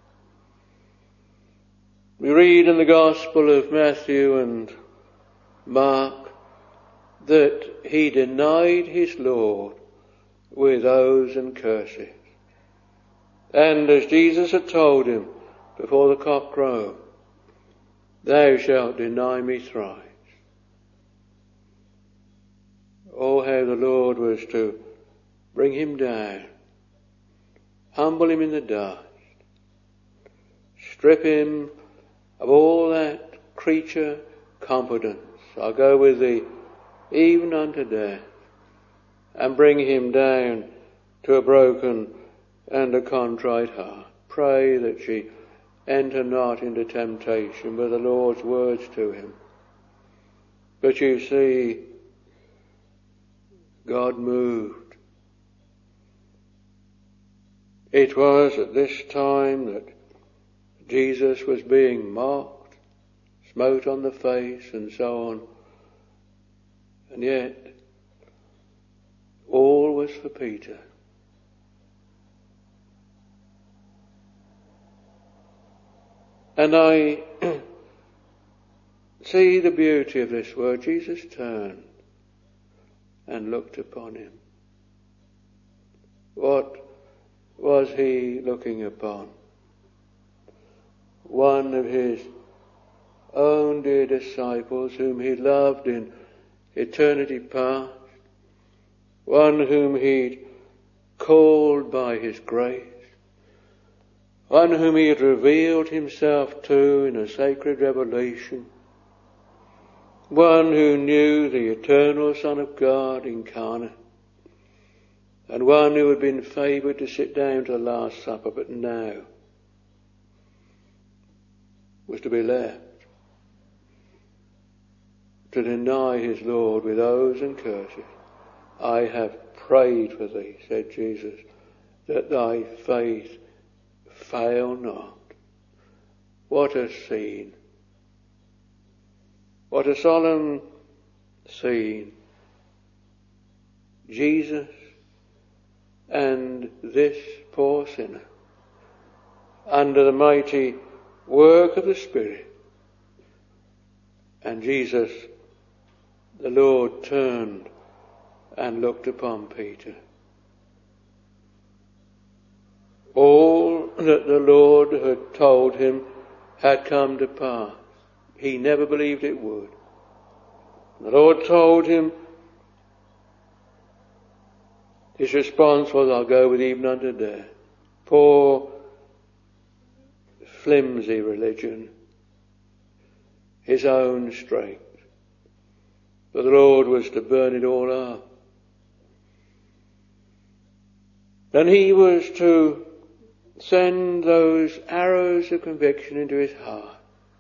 We read in the Gospel of Matthew and Mark that he denied his Lord with oaths and curses. And as Jesus had told him before the cock crowed, thou shalt deny me thrice. Oh, how the Lord was to bring him down, humble him in the dust, strip him of all that creature confidence. I'll go with thee even unto death, and bring him down to a broken and a contrite heart. Pray that she enter not into temptation, were the Lord's words to him. But you see, God moved. It was at this time that Jesus was being mocked, smote on the face, and so on. And yet, all was for Peter. And I see the beauty of this word. Jesus turned and looked upon him. What was he looking upon? One of his own dear disciples whom he loved in eternity past, one whom he'd called by his grace, one whom he had revealed himself to in a sacred revelation, one who knew the eternal Son of God incarnate, and one who had been favoured to sit down to the Last Supper, but now was to be left to deny his Lord with oaths and curses. I have prayed for thee, said Jesus, that thy faith fail not. What a scene. What a solemn scene. Jesus and this poor sinner, under the mighty work of the Spirit. And Jesus, the Lord, turned and looked upon Peter. All that the Lord had told him had come to pass. He never believed it would. The Lord told him, his response was, I'll go with even unto death. Poor, flimsy religion. His own strength. But the Lord was to burn it all up. And he was to send those arrows of conviction into his heart.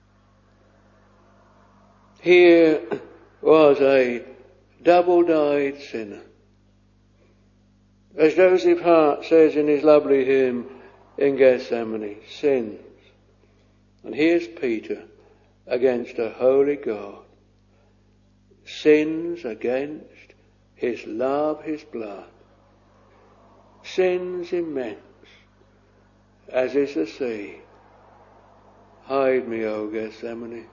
Here was a double-dyed sinner. As Joseph Hart says in his lovely hymn in Gethsemane, sins. And here's Peter against a holy God. Sins against his love, his blood. Sins immense, as is the sea. Hide me, O Gethsemane.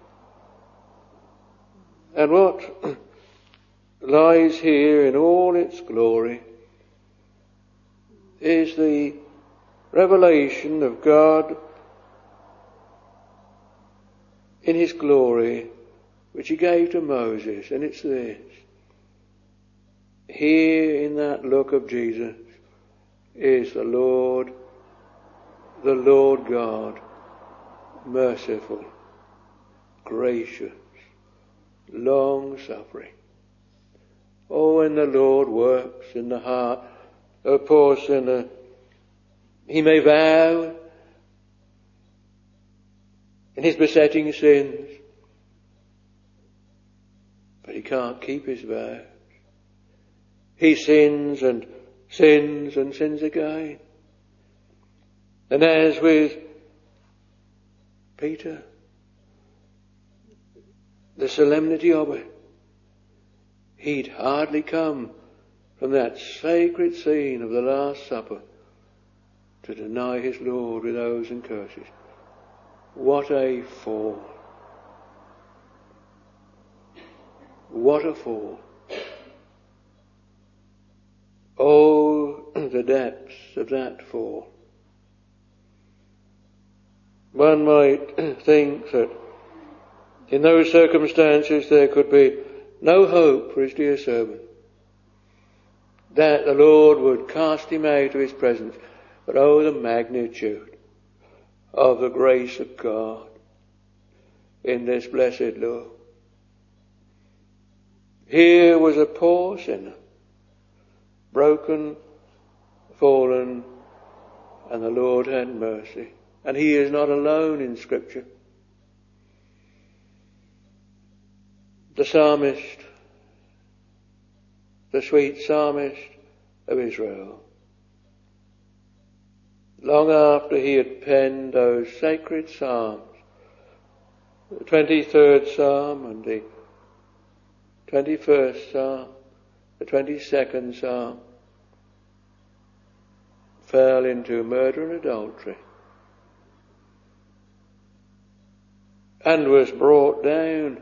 And what lies here in all its glory is the revelation of God in his glory, which he gave to Moses, and it's this. Here in that look of Jesus is the Lord, the Lord God, merciful, gracious, long-suffering. Oh, when the Lord works in the heart of a poor sinner, he may vow in his besetting sins, but he can't keep his vows. He sins and sins and sins again. And as with Peter, the solemnity of it, he'd hardly come from that sacred scene of the Last Supper to deny his Lord with oaths and curses. What a fall. What a fall. Oh, the depths of that fall. One might think that in those circumstances there could be no hope for his dear servant, that the Lord would cast him out of his presence. But oh, the magnitude of the grace of God in this blessed look. Here was a poor sinner, broken, fallen, and the Lord had mercy. And he is not alone in Scripture. The psalmist, the sweet psalmist of Israel, long after he had penned those sacred psalms, the twenty-third psalm and the twenty-first psalm, the twenty-second psalm, fell into murder and adultery, and was brought down.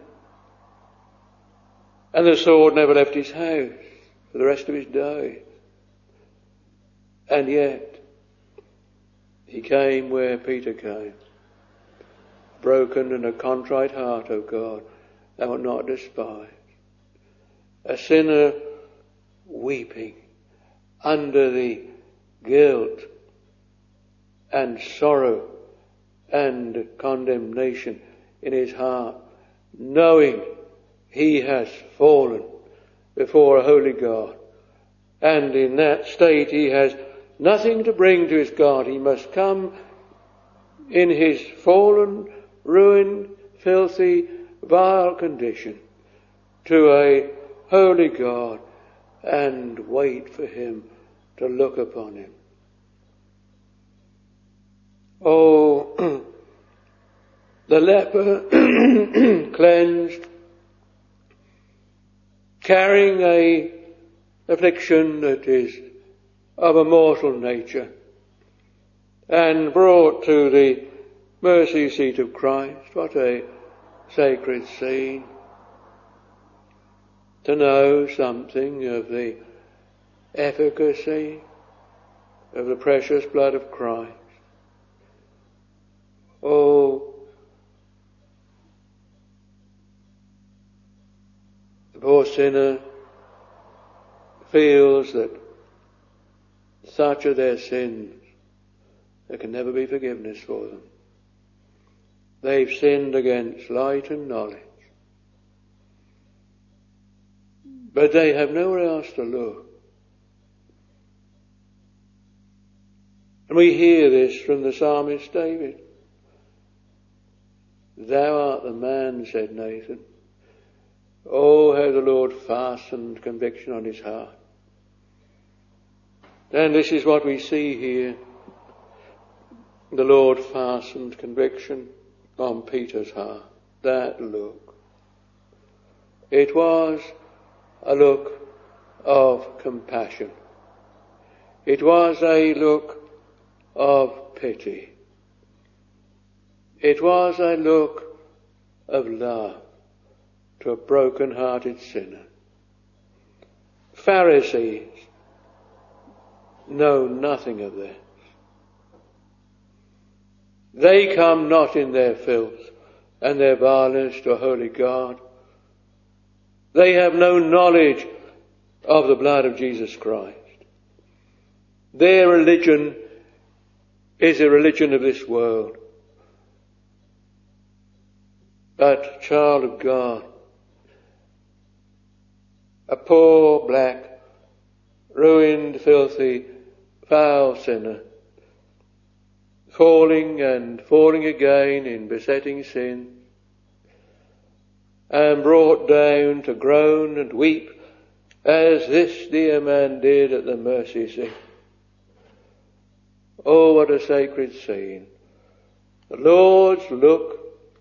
And the sword never left his house for the rest of his days. And yet, he came where Peter came, broken and a contrite heart, O God, thou art not despised. A sinner weeping under the guilt and sorrow and condemnation in his heart, knowing he has fallen before a holy God. And in that state he has nothing to bring to his God. He must come in his fallen, ruined, filthy, vile condition to a holy God and wait for him to look upon him. Oh, the leper cleansed, carrying a affliction that is of a mortal nature, and brought to the mercy seat of Christ. What a sacred scene, to know something of the efficacy of the precious blood of Christ. Oh, the poor sinner feels that such are their sins, there can never be forgiveness for them. They've sinned against light and knowledge. But they have nowhere else to look. And we hear this from the psalmist David. Thou art the man, said Nathan. Oh, how the Lord fastened conviction on his heart. And this is what we see here. The Lord fastened conviction on Peter's heart. That look. It was a look of compassion. It was a look of pity. It was a look of love to a broken-hearted sinner. Pharisees know nothing of this. They come not in their filth and their violence to a holy God. They have no knowledge of the blood of Jesus Christ. Their religion is a religion of this world. But, child of God, a poor, black, ruined, filthy, foul sinner, falling and falling again in besetting sin, and brought down to groan and weep as this dear man did at the mercy seat. Oh, what a sacred scene. The Lord's look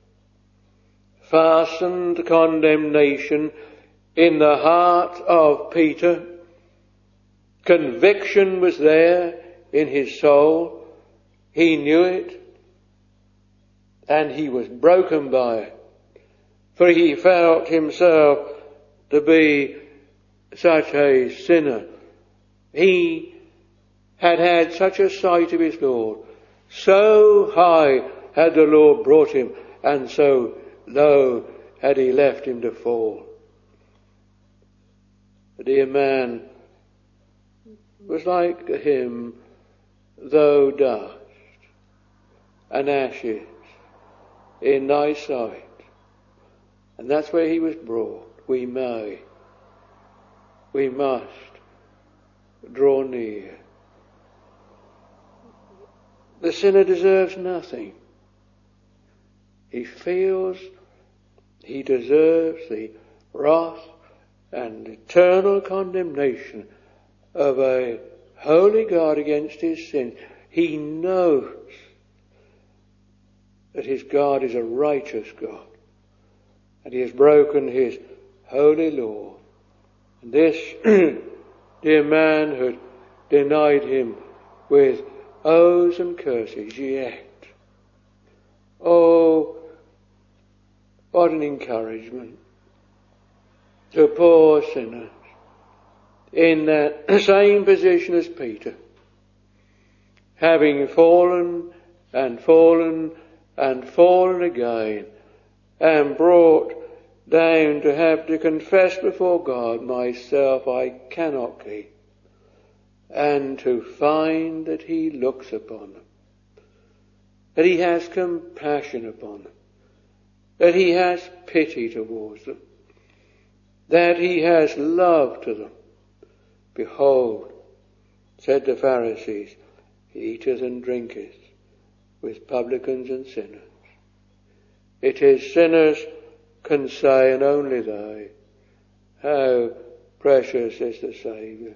fastened condemnation in the heart of Peter. Conviction was there in his soul. He knew it, and he was broken by it, for he felt himself to be such a sinner. He had had such a sight of his Lord. So high had the Lord brought him, and so low had he left him to fall. The dear man was like him, though dust and ashes in thy sight. And that's where he was brought. We may, we must draw near. The sinner deserves nothing. He feels he deserves the wrath and eternal condemnation of a holy God against his sin. He knows that his God is a righteous God, and he has broken his holy law. And this dear man had denied him with oaths and curses, yet, oh, what an encouragement to poor sinners in that same position as Peter, having fallen and fallen and fallen again, and brought down to have to confess before God, myself I cannot keep, and to find that he looks upon them, that he has compassion upon them, that he has pity towards them, that he has love to them. Behold, said the Pharisees, he eateth and drinketh with publicans and sinners. It is sinners can say, and only they, how precious is the Saviour.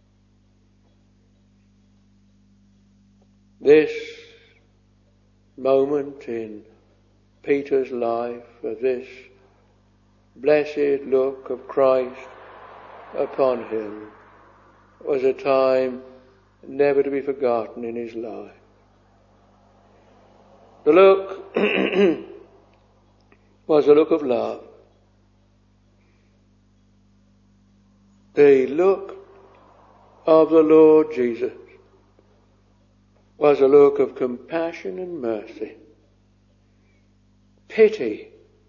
This moment in Peter's life, of this blessed look of Christ upon him, was a time never to be forgotten in his life. The look was a look of love. The look of the Lord Jesus was a look of compassion and mercy, pity.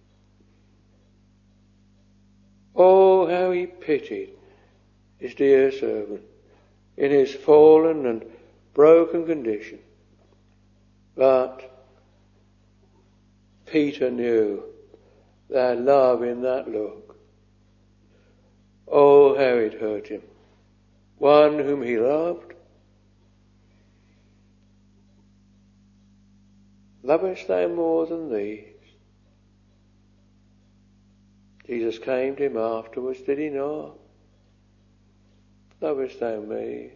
Oh, how he pitied his dear servant in his fallen and broken condition. But Peter knew that love in that look. Oh, how it hurt him. One whom he loved. Lovest thou more than these? Jesus came to him afterwards, did he not? Lovest thou me?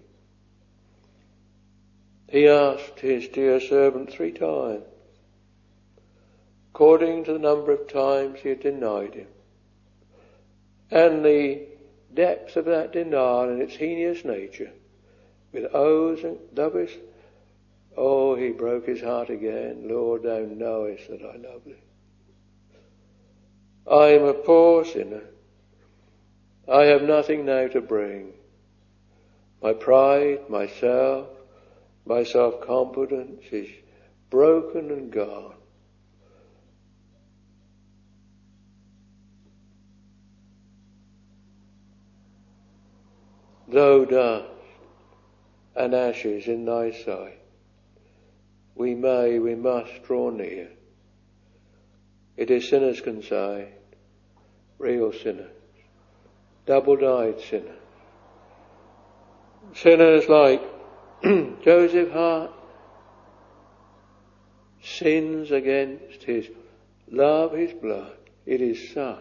He asked his dear servant three times, according to the number of times he had denied him. And the depth of that denial and its heinous nature, with oaths and lovest, oh, he broke his heart again. Lord, thou knowest that I love thee. I am a poor sinner. I have nothing now to bring. My pride, myself, my self-confidence is broken and gone. Though dust and ashes in thy sight, we may, we must draw near. It is sinners can say, real sinners, double-dyed sinners, sinners like Joseph Hart sins against his love, his blood, it is such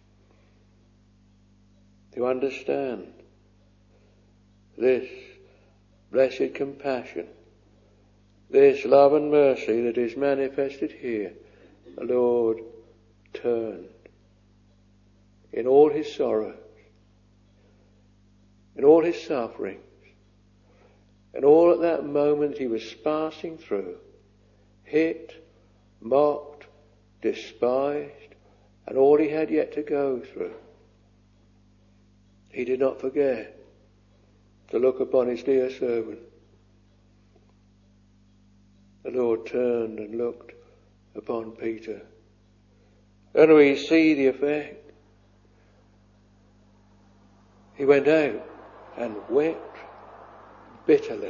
to understand this blessed compassion, this love and mercy that is manifested here. The Lord turned in all his sorrows, in all his sufferings, and all at that moment he was passing through, hit, mocked, despised, and all he had yet to go through. He did not forget to look upon his dear servant. The Lord turned and looked upon Peter. And we see the effect. He went out and wept bitterly.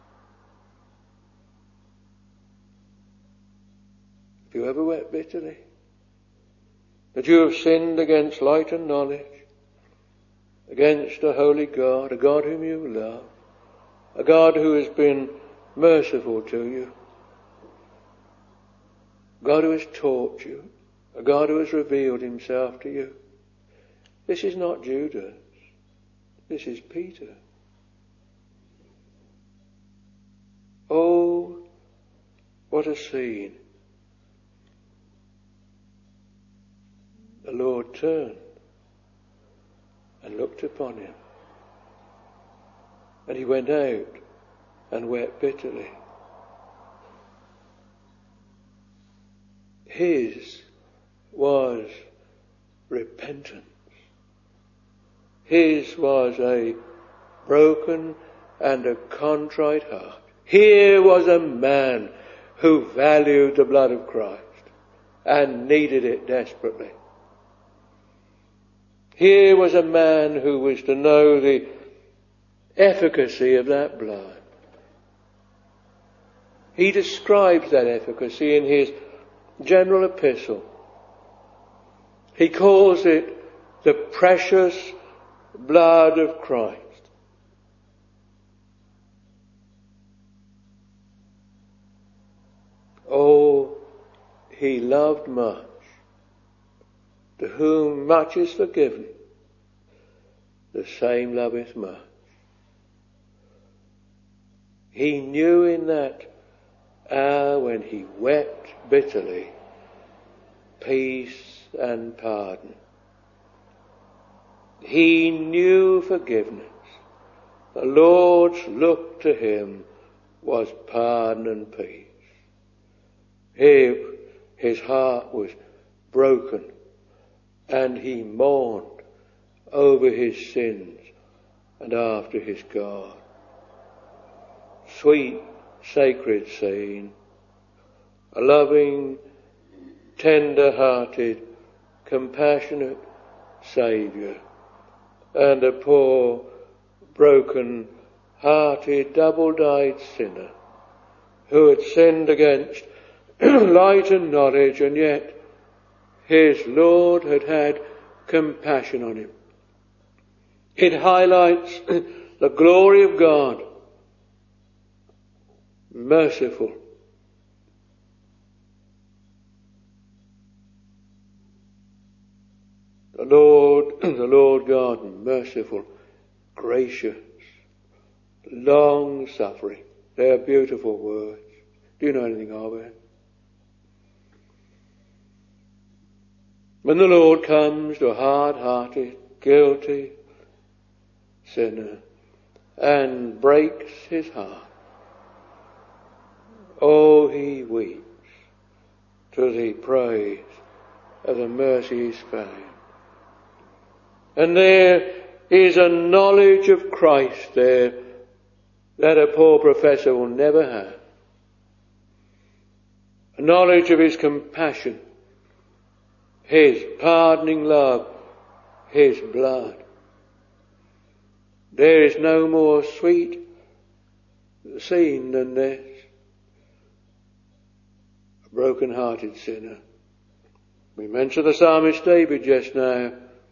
Have you ever wept bitterly? That you have sinned against light and knowledge, against a holy God, a God whom you love, a God who has been merciful to you, a God who has taught you, a God who has revealed himself to you. This is not Judas. This is Peter. Oh, what a scene. The Lord turned and looked upon him. And he went out and wept bitterly. His was repentance. His was a broken and a contrite heart. Here was a man who valued the blood of Christ and needed it desperately. Here was a man who was to know the efficacy of that blood. He describes that efficacy in his general epistle. He calls it the precious blood of Christ. Oh, he loved much. To whom much is forgiven, the same loveth much. He knew in that hour when he wept bitterly, peace and pardon. He knew forgiveness. The Lord's look to him was pardon and peace. He, his heart was broken, and he mourned over his sins and after his God. Sweet, sacred scene. A loving, tender-hearted, compassionate Saviour, and a poor, broken-hearted, double-dyed sinner who had sinned against light and knowledge, and yet his Lord had had compassion on him. It highlights the glory of God, merciful. The Lord, the Lord God, merciful, gracious, long-suffering. They are beautiful words. Do you know anything of it? When the Lord comes to a hard-hearted, guilty sinner and breaks his heart, oh, he weeps to the praise of the mercy he's found. And there is a knowledge of Christ there that a poor professor will never have. A knowledge of his compassion, his pardoning love, his blood. There is no more sweet scene than this. A broken-hearted sinner. We mentioned the psalmist David just now.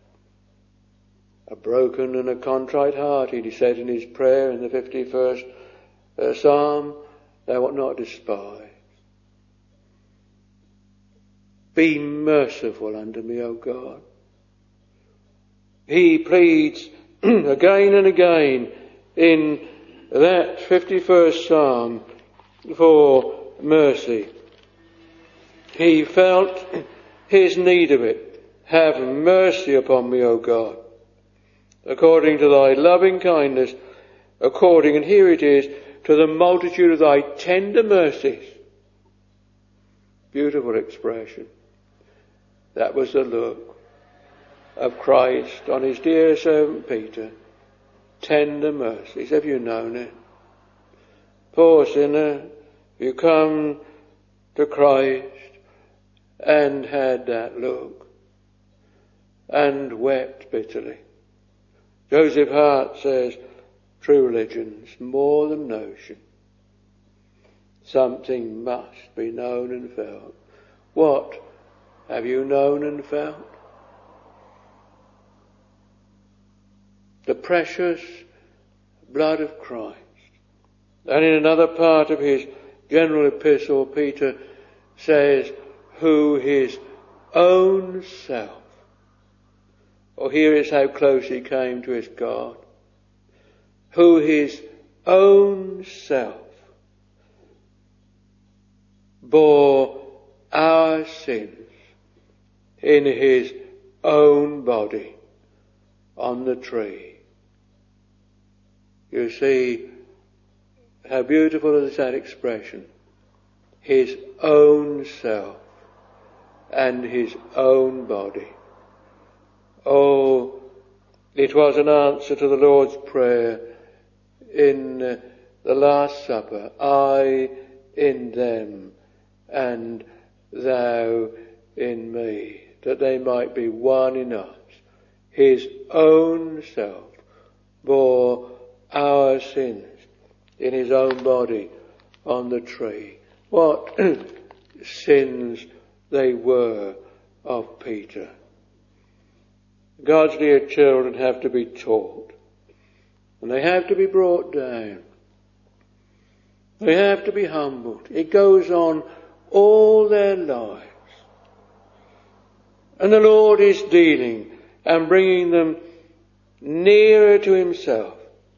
A broken and a contrite heart, he said in his prayer in the fifty-first uh, Psalm, thou art not despised. be merciful unto me, O God. He pleads again and again in that fifty-first Psalm for mercy. He felt his need of it. Have mercy upon me, O God, according to thy loving kindness, according, and here it is, to the multitude of thy tender mercies. Beautiful expression. That was the look of Christ on his dear servant Peter. Tender mercies. Have you known it? Poor sinner, you come to Christ and had that look and wept bitterly. Joseph Hart says, true religion's more than notion. Something must be known and felt. What have you known and felt? The precious blood of Christ. And in another part of his general epistle, Peter says, who his own self. Oh, here is how close he came to his God. Who his own self bore our sins in his own body on the tree. You see how beautiful is that expression. His own self and his own body. Oh, it was an answer to the Lord's Prayer in uh, the Last Supper. I in them and thou in me, that they might be one in us. His own self bore our sins in his own body on the tree. What sins they were of Peter. God's dear children have to be taught, and they have to be brought down. They have to be humbled. It goes on all their lives. And the Lord is dealing and bringing them nearer to himself.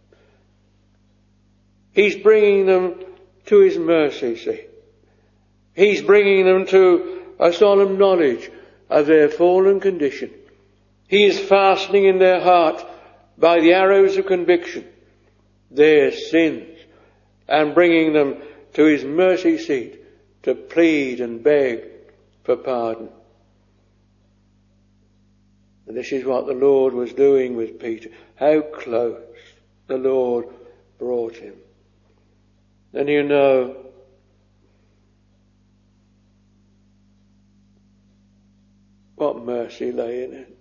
He's bringing them to his mercy seat. He's bringing them to a solemn knowledge of their fallen condition. He is fastening in their heart by the arrows of conviction their sins and bringing them to his mercy seat to plead and beg for pardon. And this is what the Lord was doing with Peter. How close the Lord brought him. And you know, what mercy lay in it.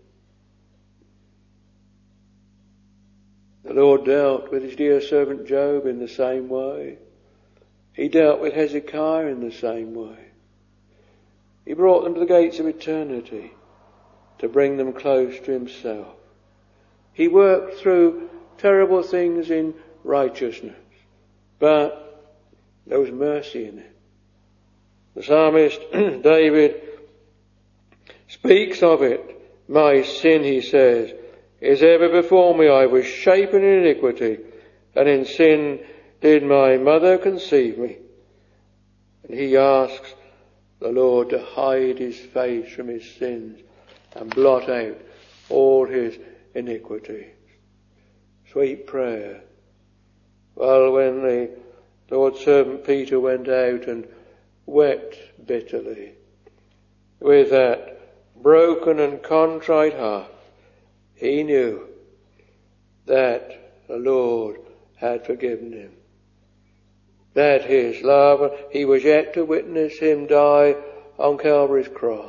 The Lord dealt with his dear servant Job in the same way. He dealt with Hezekiah in the same way. He brought them to the gates of eternity to bring them close to himself. He worked through terrible things in righteousness, but there was mercy in it. The psalmist David speaks of it. My sin, he says, is ever before me. I was shapen in iniquity, and in sin did my mother conceive me. And he asks the Lord to hide his face from his sins and blot out all his iniquities. Sweet prayer. Well, when the Lord's servant Peter went out and wept bitterly with that broken and contrite heart, he knew that the Lord had forgiven him. That his love, he was yet to witness him die on Calvary's cross.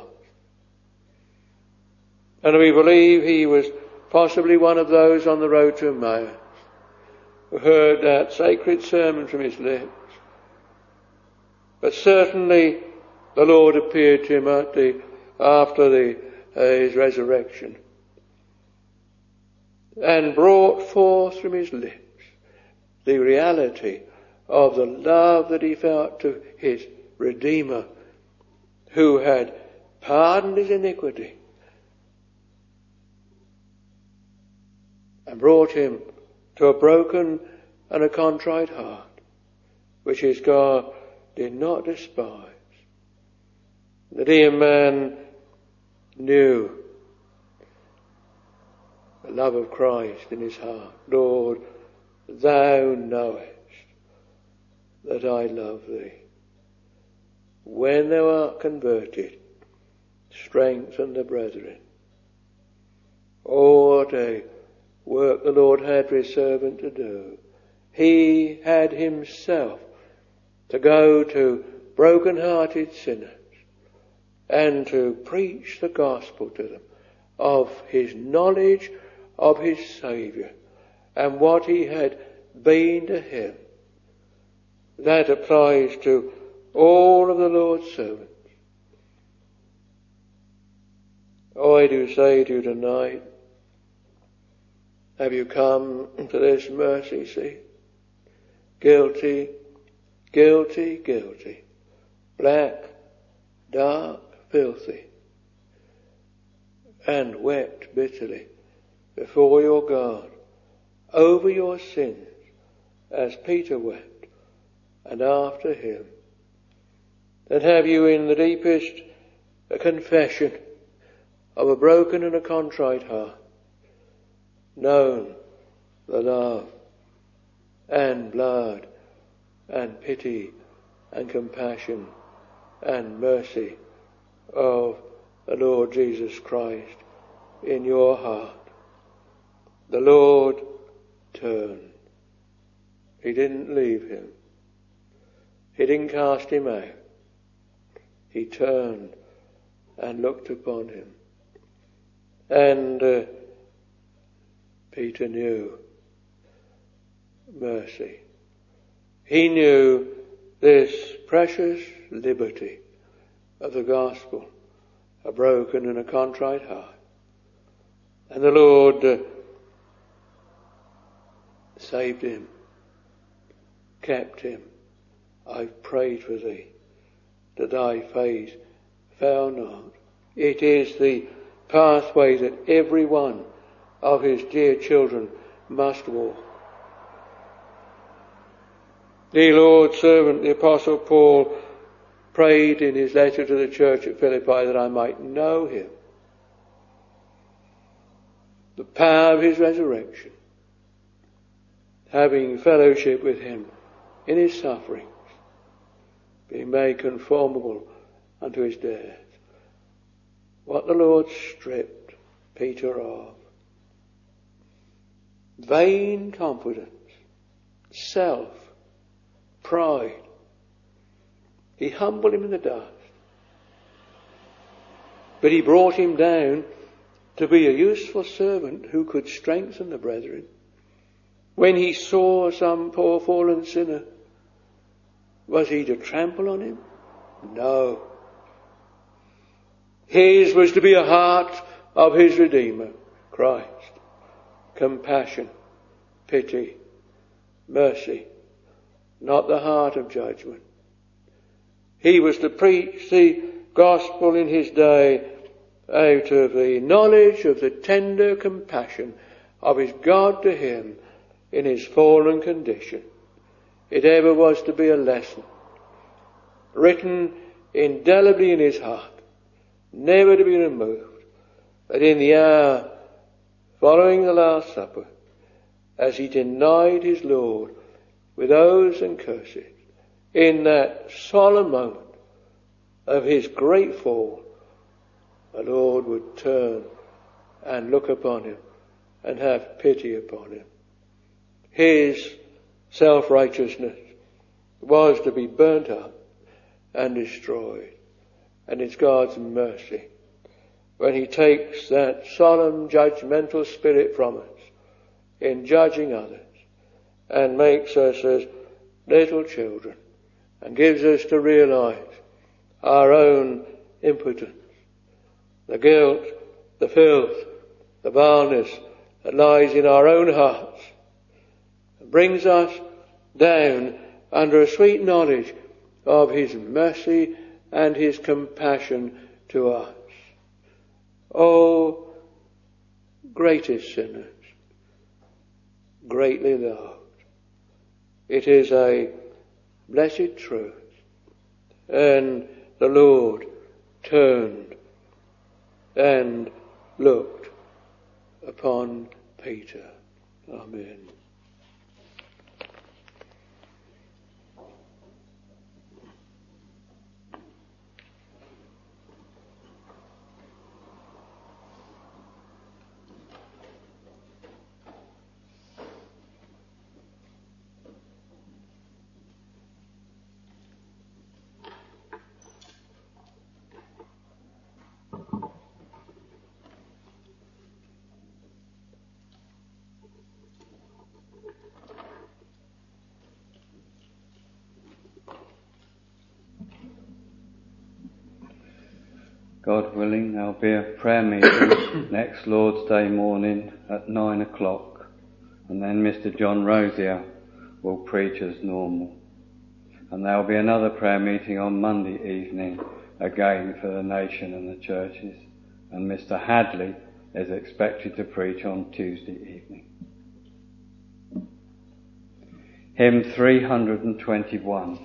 And we believe he was possibly one of those on the road to Emmaus who heard that sacred sermon from his lips. But certainly the Lord appeared to him at the, after the, uh, his resurrection and brought forth from his lips the reality of the love that he felt to his Redeemer, who had pardoned his iniquity, and brought him to a broken and a contrite heart, which his God did not despise. The dear man knew the love of Christ in his heart. Lord, thou knowest that I love thee. When thou art converted, strengthen the brethren. Oh, what a work the Lord had for his servant to do. He had himself to go to broken-hearted sinners and to preach the gospel to them of his knowledge of his Saviour and what he had been to him. That applies to all of the Lord's servants. Oh, I do say to you tonight, have you come to this mercy seat? Guilty, guilty, guilty. Black, dark, filthy. And wept bitterly before your God over your sins as Peter wept, and after him. Then have you in the deepest a confession of a broken and a contrite heart known the love and blood and pity and compassion and mercy of the Lord Jesus Christ in your heart. The Lord turned. He didn't leave him. He didn't cast him out. He turned and looked upon him. And uh, Peter knew mercy. He knew this precious liberty of the gospel, a broken and a contrite heart. And the Lord uh, saved him, kept him. I've prayed for thee, that thy face fail not. It is the pathway that every one of his dear children must walk. The Lord's servant, the Apostle Paul, prayed in his letter to the church at Philippi that I might know him, the power of his resurrection, having fellowship with him in his sufferings, being made conformable unto his death. What the Lord stripped Peter of. Vain confidence, self, pride. He humbled him in the dust. But he brought him down to be a useful servant who could strengthen the brethren. When he saw some poor fallen sinner, was he to trample on him? No. His was to be a heart of his Redeemer, Christ. Compassion, pity, mercy, not the heart of judgment. He was to preach the gospel in his day out of the knowledge of the tender compassion of his God to him in his fallen condition. It ever was to be a lesson written indelibly in his heart, never to be removed, that in the hour following the Last Supper, as he denied his Lord with oaths and curses, in that solemn moment of his great fall, the Lord would turn and look upon him and have pity upon him. His self-righteousness was to be burnt up and destroyed. And it's God's mercy when he takes that solemn judgmental spirit from us in judging others and makes us as little children and gives us to realize our own impotence, the guilt, the filth, the vileness that lies in our own hearts, and brings us down under a sweet knowledge of his mercy and his compassion to us. O greatest sinners, greatly loved. It is a blessed truth. And the Lord turned and looked upon Peter. Amen. God willing, there'll be a prayer meeting next Lord's Day morning at nine o'clock, and then Mister John Rosier will preach as normal. And there'll be another prayer meeting on Monday evening, again for the nation and the churches, and Mister Hadley is expected to preach on Tuesday evening. Hymn three hundred twenty-one.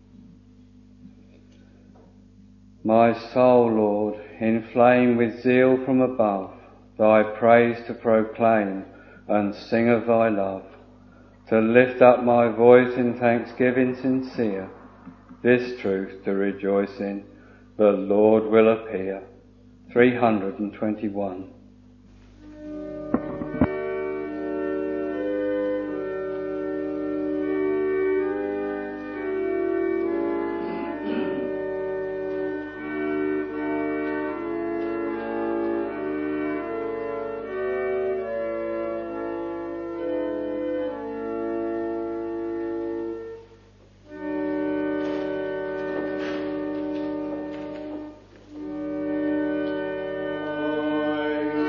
My soul, Lord, inflame with zeal from above, thy praise to proclaim and sing of thy love, to lift up my voice in thanksgiving sincere, this truth to rejoice in, the Lord will appear. three hundred twenty-one. I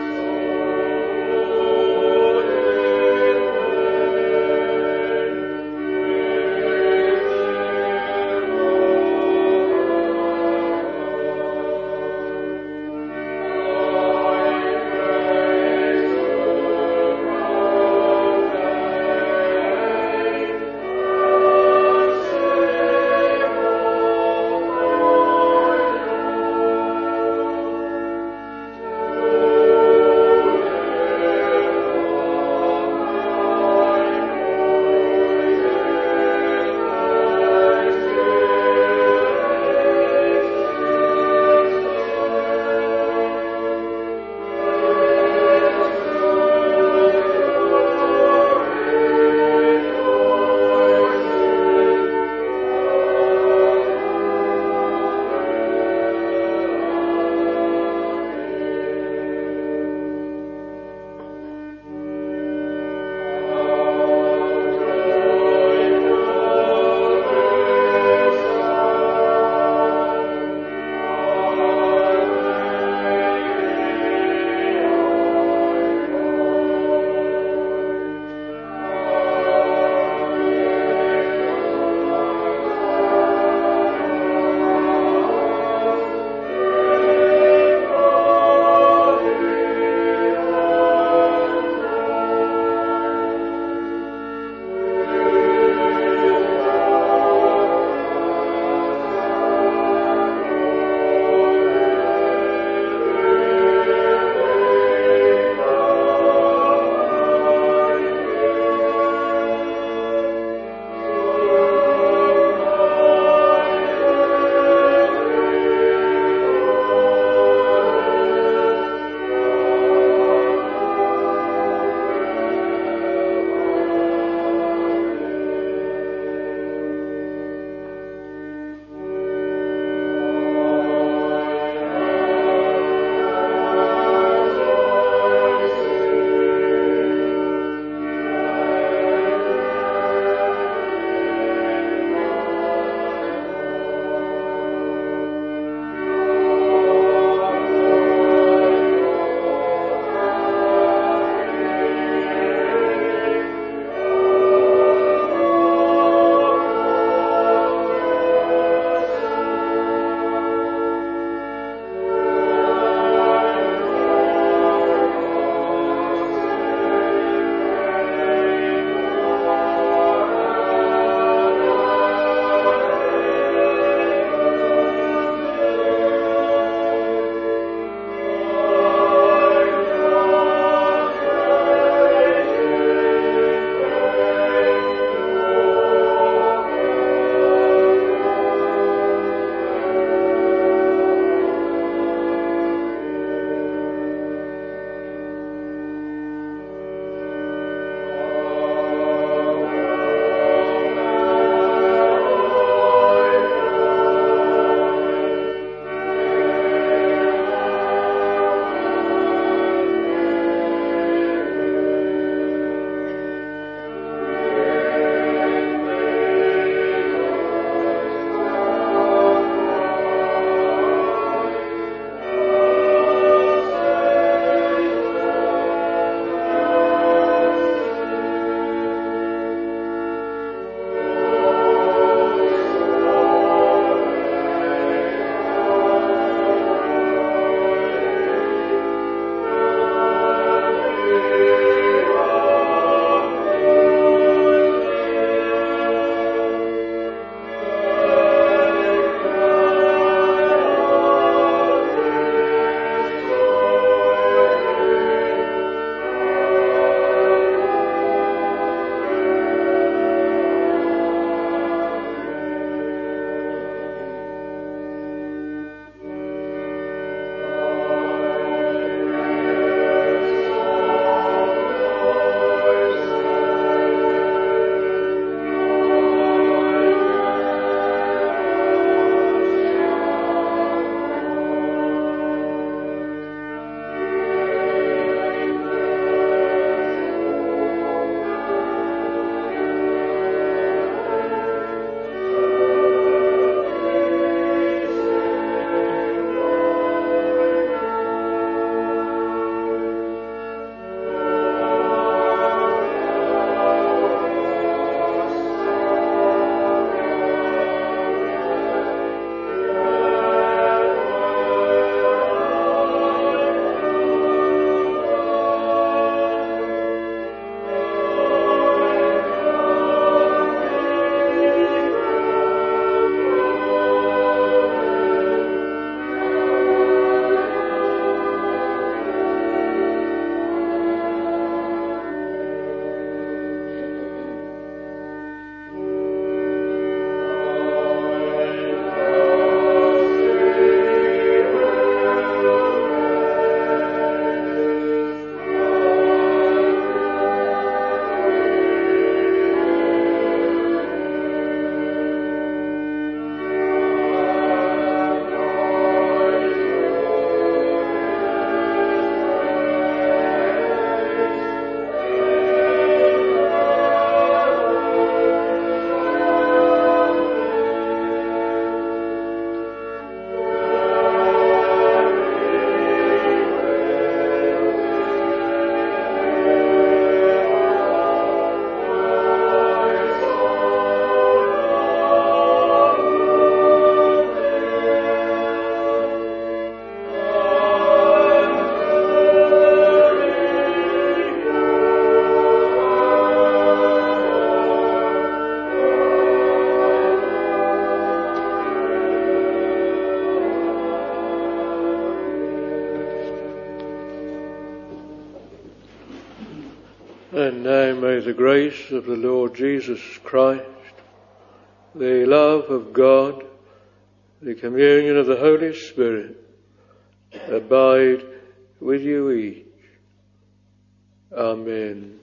And now may the grace of the Lord Jesus Christ, the love of God, the communion of the Holy Spirit abide with you each. Amen.